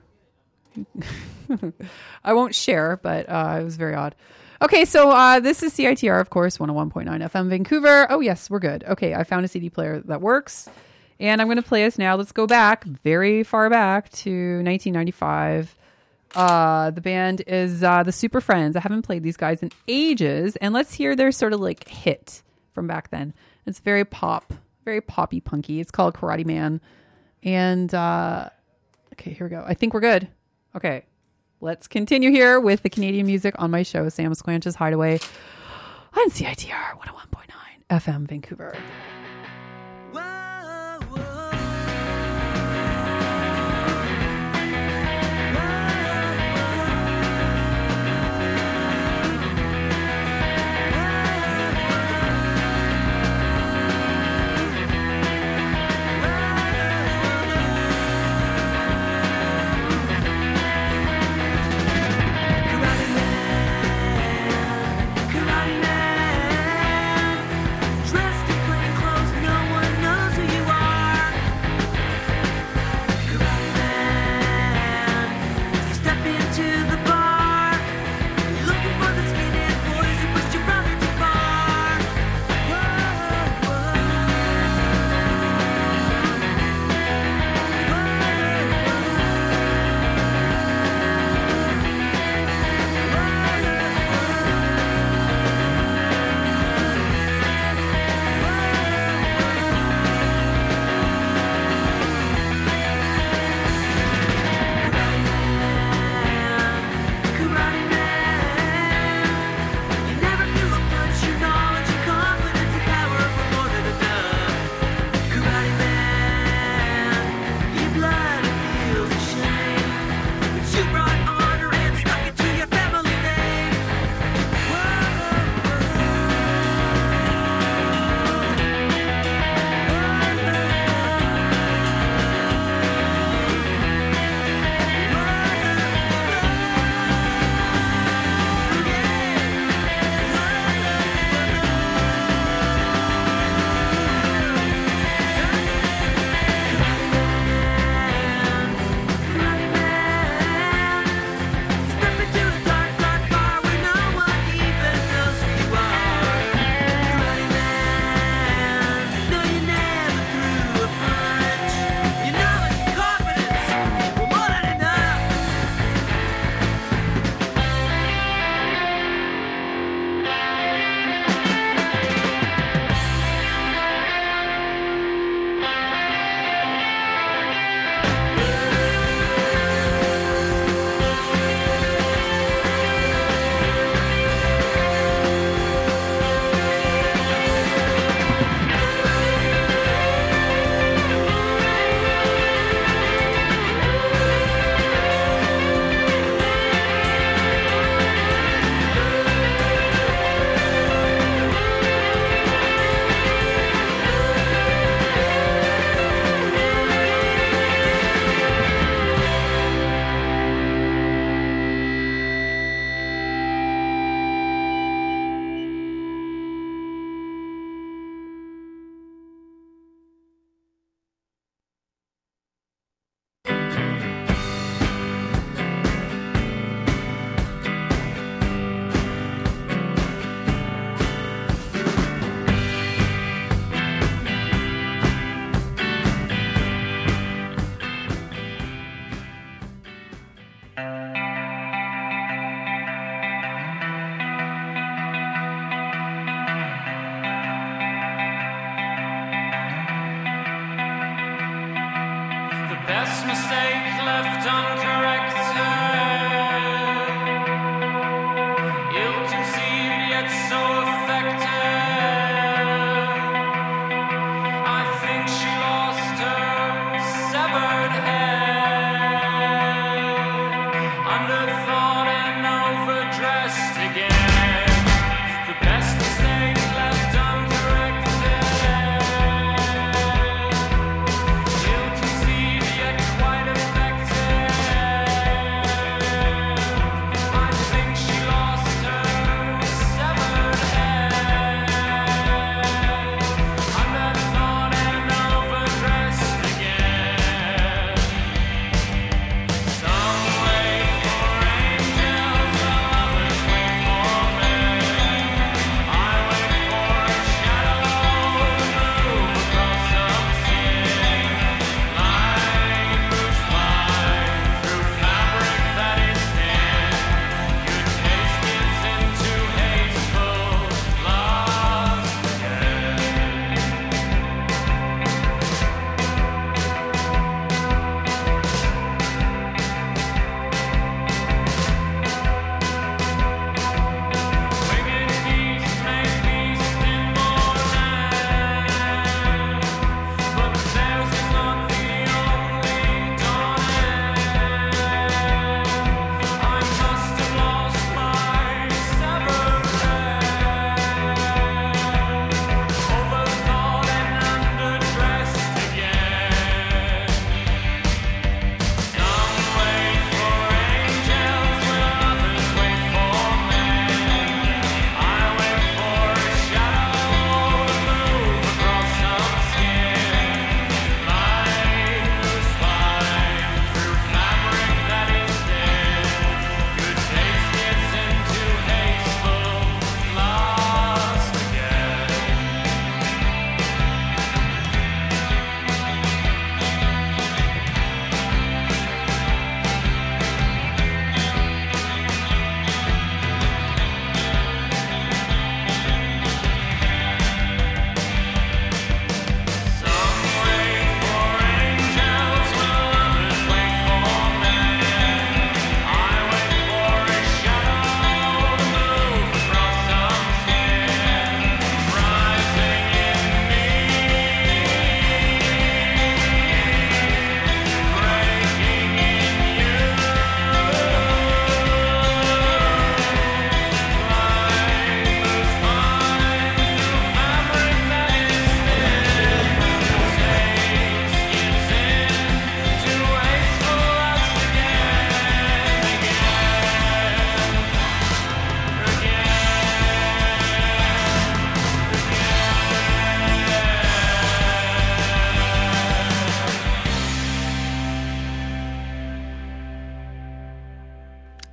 I won't share, but it was very odd. Okay, so this is CITR, of course, 101.9 FM Vancouver. Oh, yes, we're good. Okay, I found a CD player that works, and I'm going to play us now. Let's go back, very far back to 1995. The band is the Super Friends. I haven't played these guys in ages, and let's hear their sort of like hit from back then. It's very poppy punky. It's called Karate Man. And okay, here we go. I think we're good. Okay, let's continue here with the Canadian music on my show, Sam Squanch's Hideaway on CITR 101.9 FM Vancouver. Best mistake left uncorrected. Ill-conceived yet so effective. I think she lost her severed head. Underthought and overdressed again. The best mistake left uncorrected. Ill-conceived yet quite effective.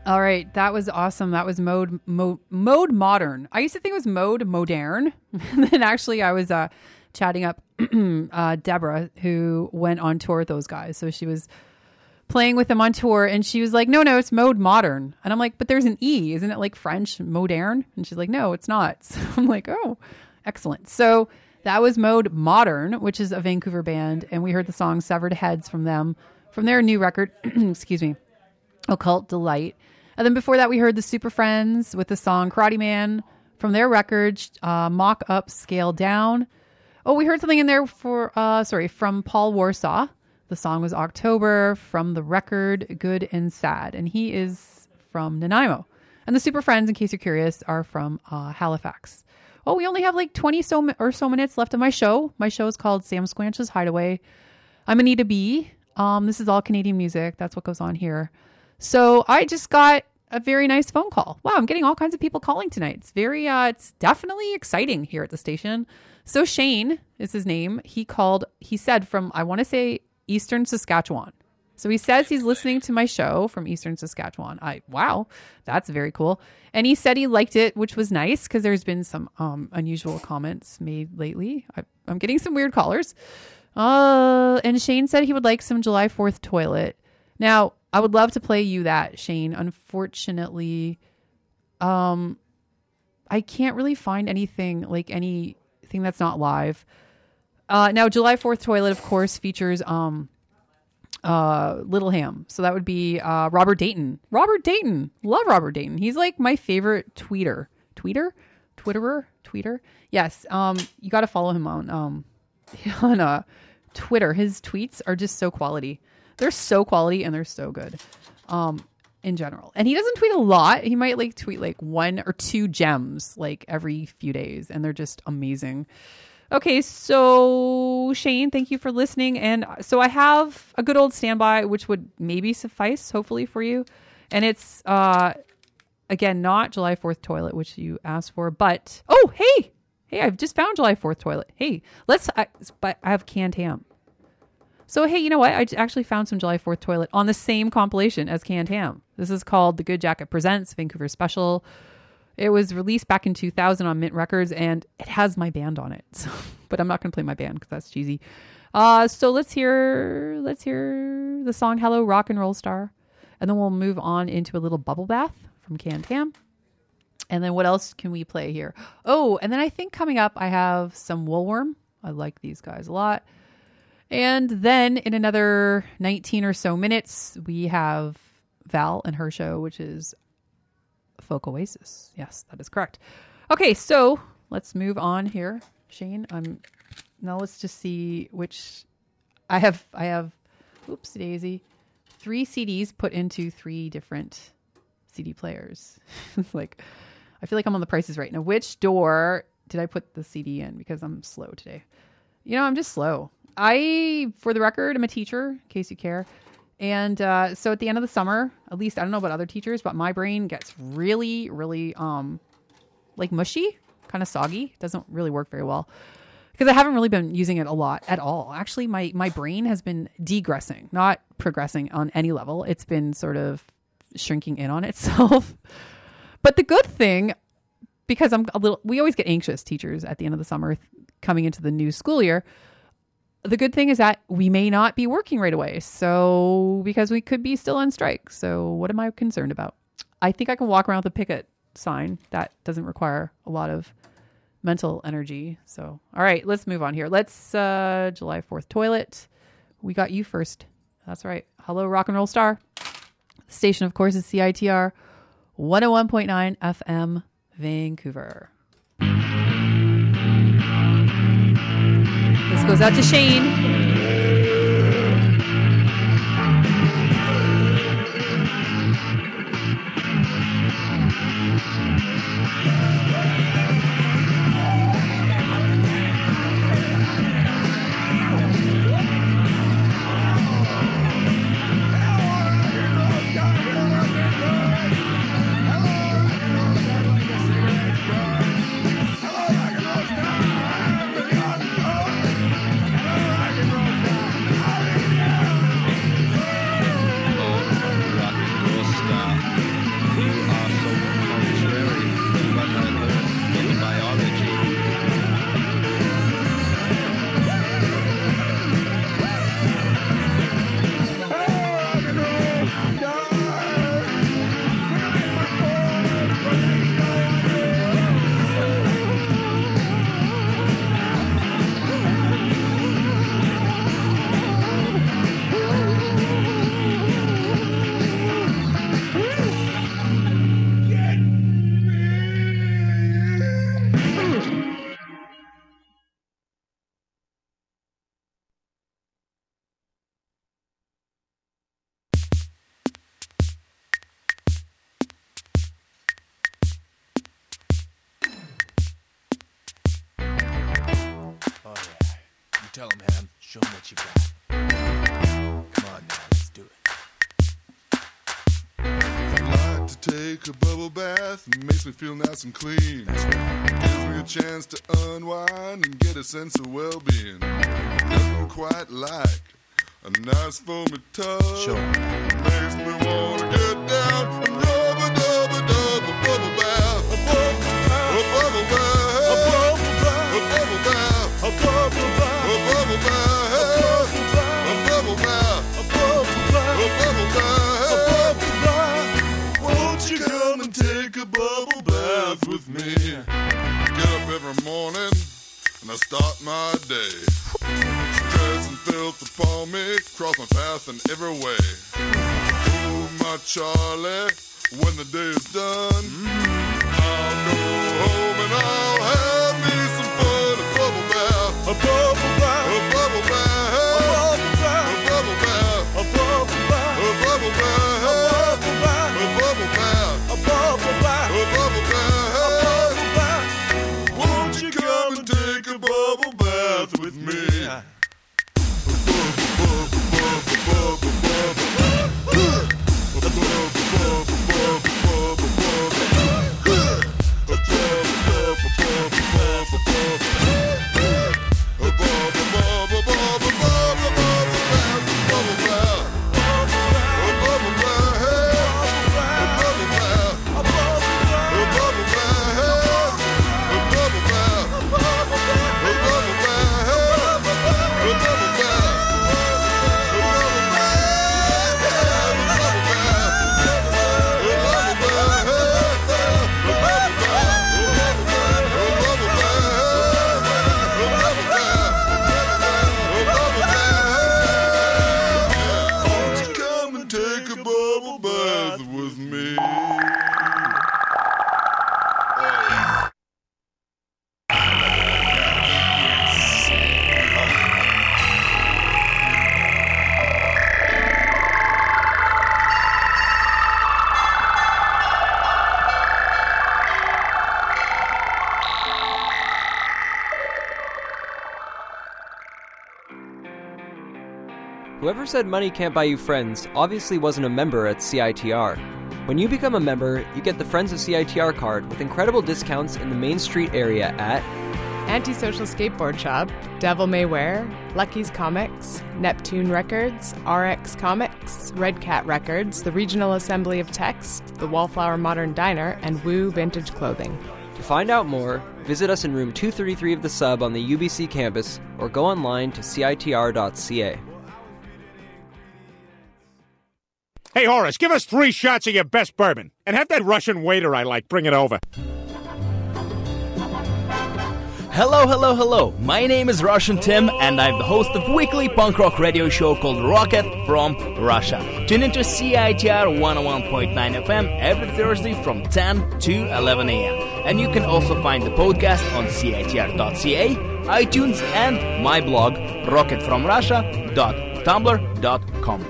All right, that was awesome. That was Mode Modern. I used to think it was Mode Modern. And then actually I was chatting up Deborah, who went on tour with those guys. So she was playing with them on tour, and she was like, no, it's Mode Modern. And I'm like, but there's an E. Isn't it like French, moderne? And she's like, no, it's not. So I'm like, oh, excellent. So that was Mode Modern, which is a Vancouver band. And we heard the song Severed Heads from them, from their new record, excuse me, Occult Delight. And then before that, we heard the Super Friends with the song Karate Man from their record, Mock Up, Scale Down. Oh, we heard something in there from Paul Warsaw. The song was October from the record Good and Sad. And he is from Nanaimo. And the Super Friends, in case you're curious, are from Halifax. Oh, we only have like 20 or so minutes left of my show. My show is called Sam Squanch's Hideaway. I'm Anita B. This is all Canadian music. That's what goes on here. So I just got a very nice phone call. Wow, I'm getting all kinds of people calling tonight. It's it's definitely exciting here at the station. So Shane is his name. He said from, I want to say, Eastern Saskatchewan. So he says he's listening to my show from Eastern Saskatchewan. Wow, that's very cool. And he said he liked it, which was nice because there's been some unusual comments made lately. I'm getting some weird callers. And Shane said he would like some July 4th Toilet. Now, I would love to play you that, Shane. Unfortunately, I can't really find anything that's not live. Now, July 4th Toilet, of course, features Little Ham. So that would be Robert Dayton. Robert Dayton. Love Robert Dayton. He's like my favorite tweeter. Twitterer? Yes. You got to follow him on Twitter. His tweets are just so quality. They're so quality and they're so good in general. And he doesn't tweet a lot. He might like tweet like 1 or 2 gems like every few days. And they're just amazing. Okay, so Shane, thank you for listening. And so I have a good old standby, which would maybe suffice, hopefully, for you. And it's, again, not July 4th Toilet, which you asked for. But, oh, hey, I've just found July 4th Toilet. Hey, but I have Canned Ham. So, hey, you know what? I actually found some July 4th Toilet on the same compilation as Canned Ham. This is called The Good Jacket Presents Vancouver Special. It was released back in 2000 on Mint Records, and it has my band on it. So, but I'm not going to play my band because that's cheesy. So let's hear the song Hello Rock and Roll Star. And then we'll move on into a little Bubble Bath from Canned Ham. And then what else can we play here? Oh, and then I think coming up, I have some Woolworm. I like these guys a lot. And then in another 19 or so minutes, we have Val and her show, which is Folk Oasis. Yes, that is correct. Okay, so let's move on here. Shane, now let's just see which I have oopsie daisy, 3 CDs put into 3 different CD players. It's like, I feel like I'm on the Price is Right. Now, which door did I put the CD in? Because I'm slow today. I'm just slow. For the record, I'm a teacher, in case you care. And so at the end of the summer, at least I don't know about other teachers, but my brain gets really, really like mushy, kind of soggy. Doesn't really work very well because I haven't really been using it a lot at all. Actually, my brain has been degressing, not progressing on any level. It's been sort of shrinking in on itself. But the good thing, because we always get anxious, teachers, at the end of the summer coming into the new school year. The good thing is that we may not be working right away. So, because we could be still on strike. So what am I concerned about? I think I can walk around with a picket sign. That doesn't require a lot of mental energy. So, all right, let's move on here. Let's, July 4th Toilet. We got you first. That's right. Hello, Rock and Roll Star. The station, of course, is CITR 101.9 FM, Vancouver. This goes out to Shane. Hello, Tell him, Ham. Show him what you got. Come on now, let's do it. I like to take a bubble bath. It makes me feel nice and clean. Gives me a chance to unwind and get a sense of well-being. Nothing quite like a nice foamy tub. Sure. Makes me want to get down and rub-a-dub-a-dub a bubble bath. A bubble bath. A bubble bath. A bubble bath. A bubble bath. A bubble bath. A bubble bath. A bubble bath. A bubble bath. A bubble bath. A bubble bath. Won't you come and take a bubble bath with me? Get up every morning and I start my day. Stress and filth upon me, cross my path in every way. Oh, my Charlie, when the day is done, I'll go home and I'll have me some fun. A bubble bath, a bubble bath, a bubble bath, a bubble bath, a bubble bath, a bubble bath, a bubble bath, a bubble bath, a bubble bath, a bubble bath. Won't you come and take a bubble bath with me? Whoever said money can't buy you friends obviously wasn't a member at CITR. When you become a member, you get the Friends of CITR card with incredible discounts in the Main Street area at Antisocial Skateboard Shop, Devil May Wear, Lucky's Comics, Neptune Records, RX Comics, Red Cat Records, the Regional Assembly of Text, the Wallflower Modern Diner, and Woo Vintage Clothing. To find out more, visit us in room 233 of the Sub on the UBC campus or go online to citr.ca. Hey, Horace, give us 3 shots of your best bourbon. And have that Russian waiter I like bring it over. Hello. My name is Russian Tim, and I'm the host of weekly punk rock radio show called Rocket from Russia. Tune into CITR 101.9 FM every Thursday from 10 to 11 a.m. And you can also find the podcast on CITR.ca, iTunes, and my blog, rocketfromrussia.tumblr.com.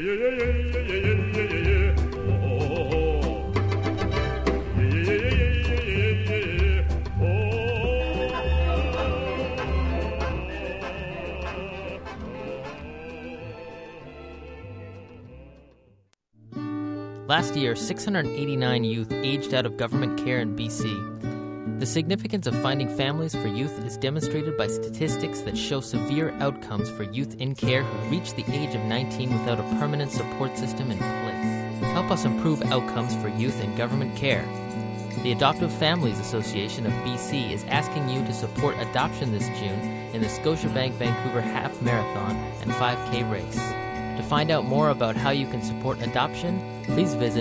Last year, 689 youth aged out of government care in BC. The significance of finding families for youth is demonstrated by statistics that show severe outcomes for youth in care who reach the age of 19 without a permanent support system in place. Help us improve outcomes for youth in government care. The Adoptive Families Association of BC is asking you to support adoption this June in the Scotiabank Vancouver Half Marathon and 5K race. To find out more about how you can support adoption, please visit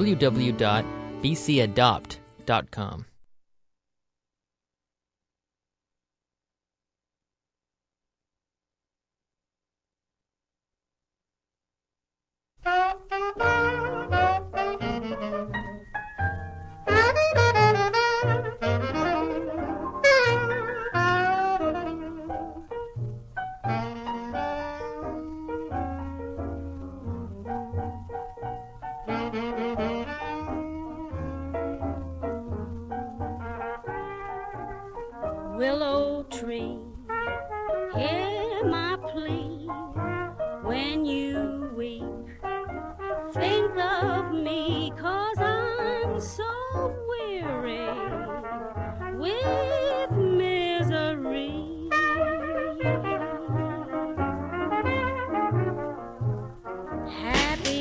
www.bcadopt.com. Willow tree, yeah. when you weep. Think of me, 'cause I'm so weary with misery. Happy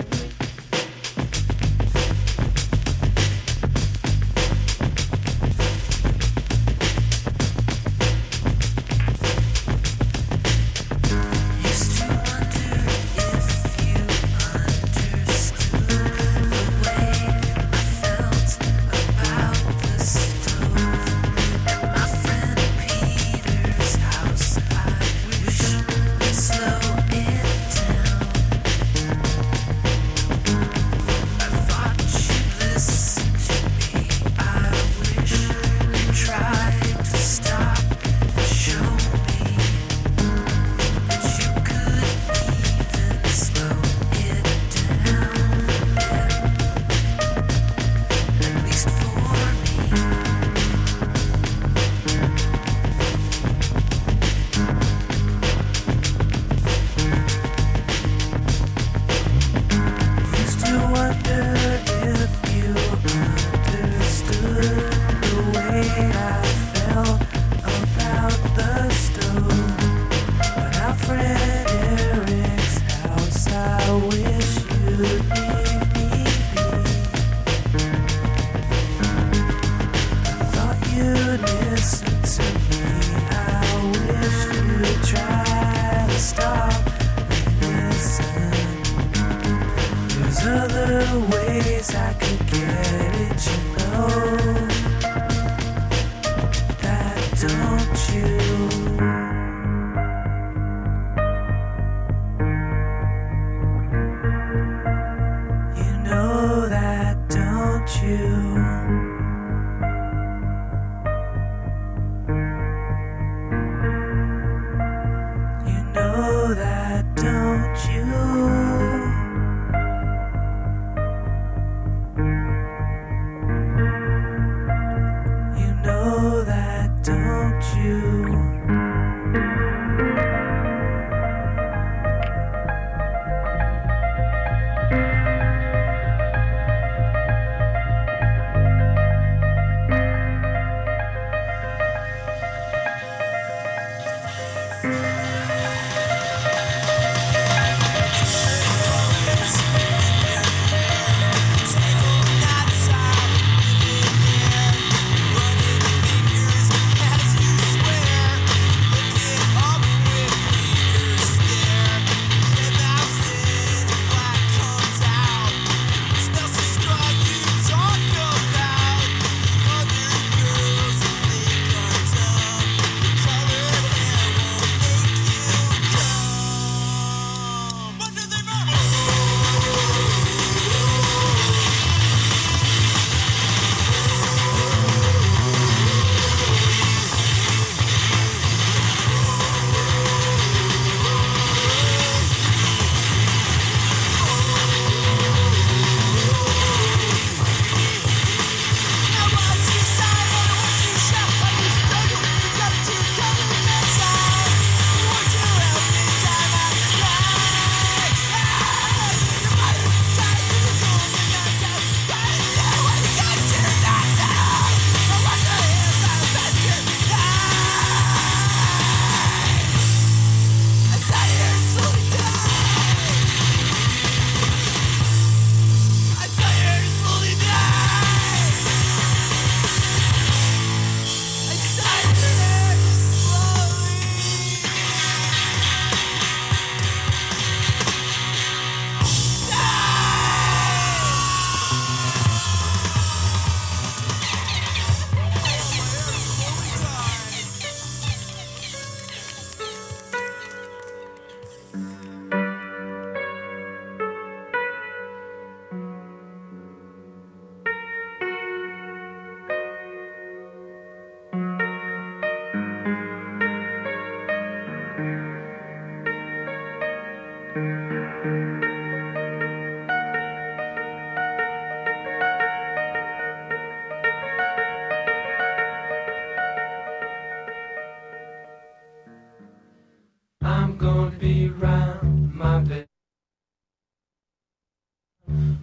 I'm gonna be round my bed.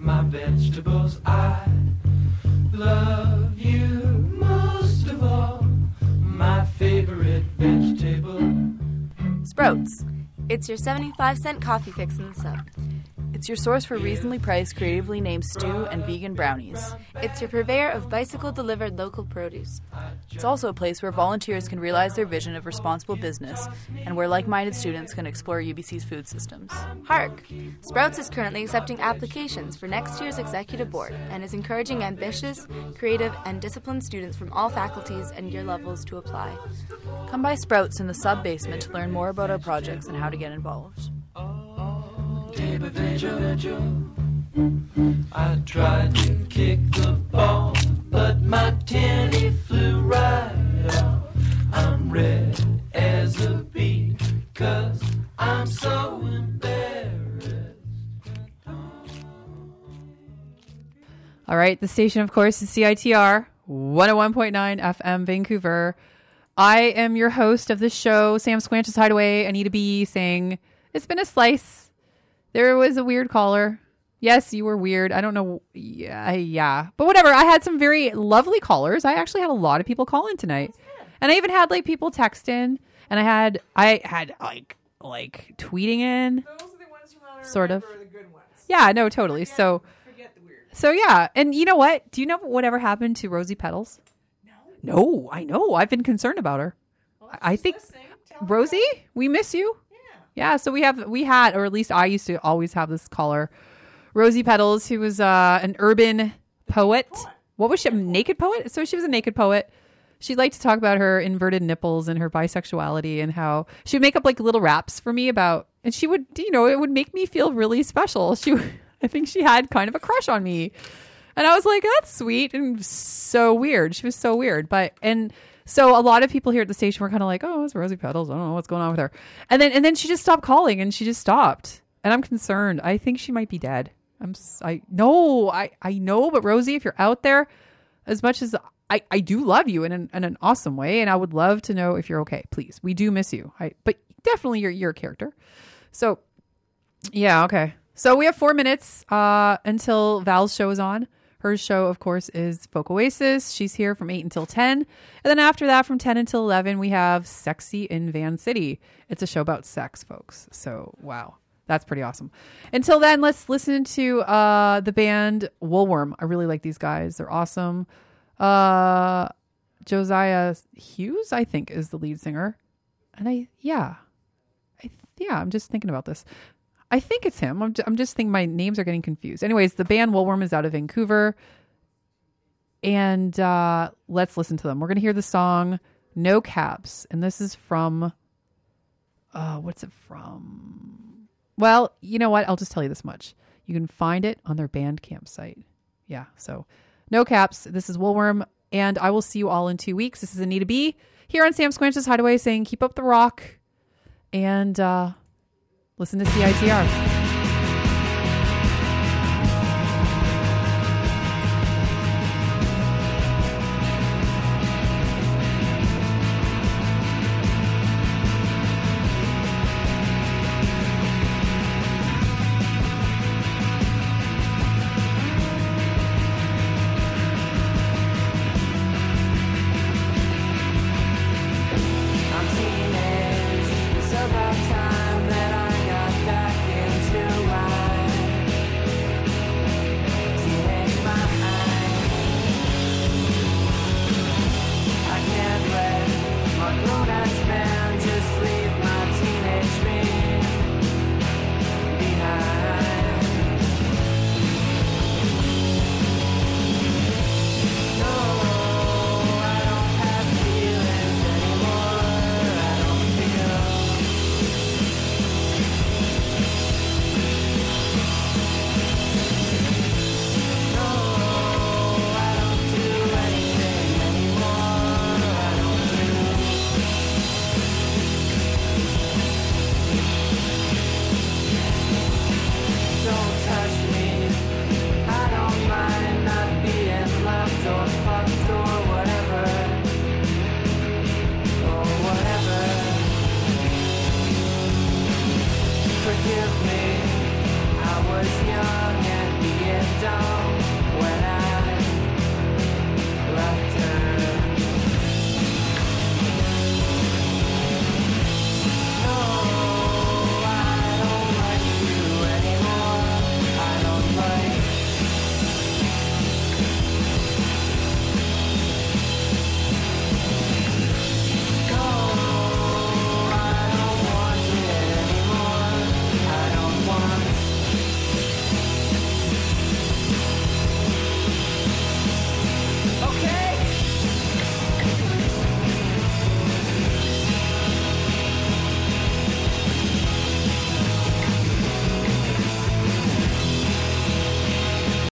my vegetables. I love you most of all, my favorite vegetable. Sprouts. It's your 75-cent coffee fix in the sub. It's your source for reasonably priced, creatively named stew and vegan brownies. It's your purveyor of bicycle-delivered local produce. It's also a place where volunteers can realize their vision of responsible business and where like-minded students can explore UBC's food systems. Hark! Sprouts is currently accepting applications for next year's executive board and is encouraging ambitious, creative, and disciplined students from all faculties and year levels to apply. Come by Sprouts in the sub-basement to learn more about our projects and how to get involved. I tried to kick the ball, but my tenny flew right off. I'm red as a beet, 'cause I'm so embarrassed. All right, the station, of course, is CITR 101.9 FM Vancouver. I am your host of this show, Sam Squanch's Hideaway. Anita B saying, it's been a slice. There was a weird caller. Yes, you were weird. I don't know. Yeah. But whatever. I had some very lovely callers. I actually had a lot of people call in tonight. And I even had like people text in. And I had like tweeting in. Those are the ones you want to sort of. The good ones. Yeah, no, totally. Forget the weird. So yeah. And you know what? Do you know whatever happened to Rosie Petals? No, I know. I've been concerned about her. Well, I think Rosie, we miss you. Yeah, so we had, or at least I used to always have this caller, Rosie Petals, who was an urban poet. What was she? A naked poet? So she was a naked poet. She liked to talk about her inverted nipples and her bisexuality and how she would make up like little raps for me about, and she would, it would make me feel really special. I think she had kind of a crush on me. And I was like, that's sweet and so weird. She was so weird. So a lot of people here at the station were kind of like, oh, it's Rosie Petals. I don't know what's going on with her. And then she just stopped calling and she just stopped. And I'm concerned. I think she might be dead. I know, but Rosie, if you're out there, as much as I do love you in an awesome way, and I would love to know if you're okay, please. We do miss you. But definitely you're a character. So yeah, okay. So we have 4 minutes until Val's show is on. Her show, of course, is Folk Oasis. She's here from 8 until 10. And then after that, from 10 until 11, we have Sexy in Van City. It's a show about sex, folks. So, wow. That's pretty awesome. Until then, let's listen to the band Woolworm. I really like these guys. They're awesome. Josiah Hughes, I think, is the lead singer. And I'm just thinking about this. I think it's him. I'm just thinking my names are getting confused. Anyways, the band Woolworm is out of Vancouver. And let's listen to them. We're going to hear the song No Caps. And this is from... what's it from? Well, you know what? I'll just tell you this much. You can find it on their Bandcamp site. Yeah, so No Caps. This is Woolworm. And I will see you all in 2 weeks. This is Anita B. here on Sam Squanch's Hideaway saying keep up the rock. And... listen to CITR.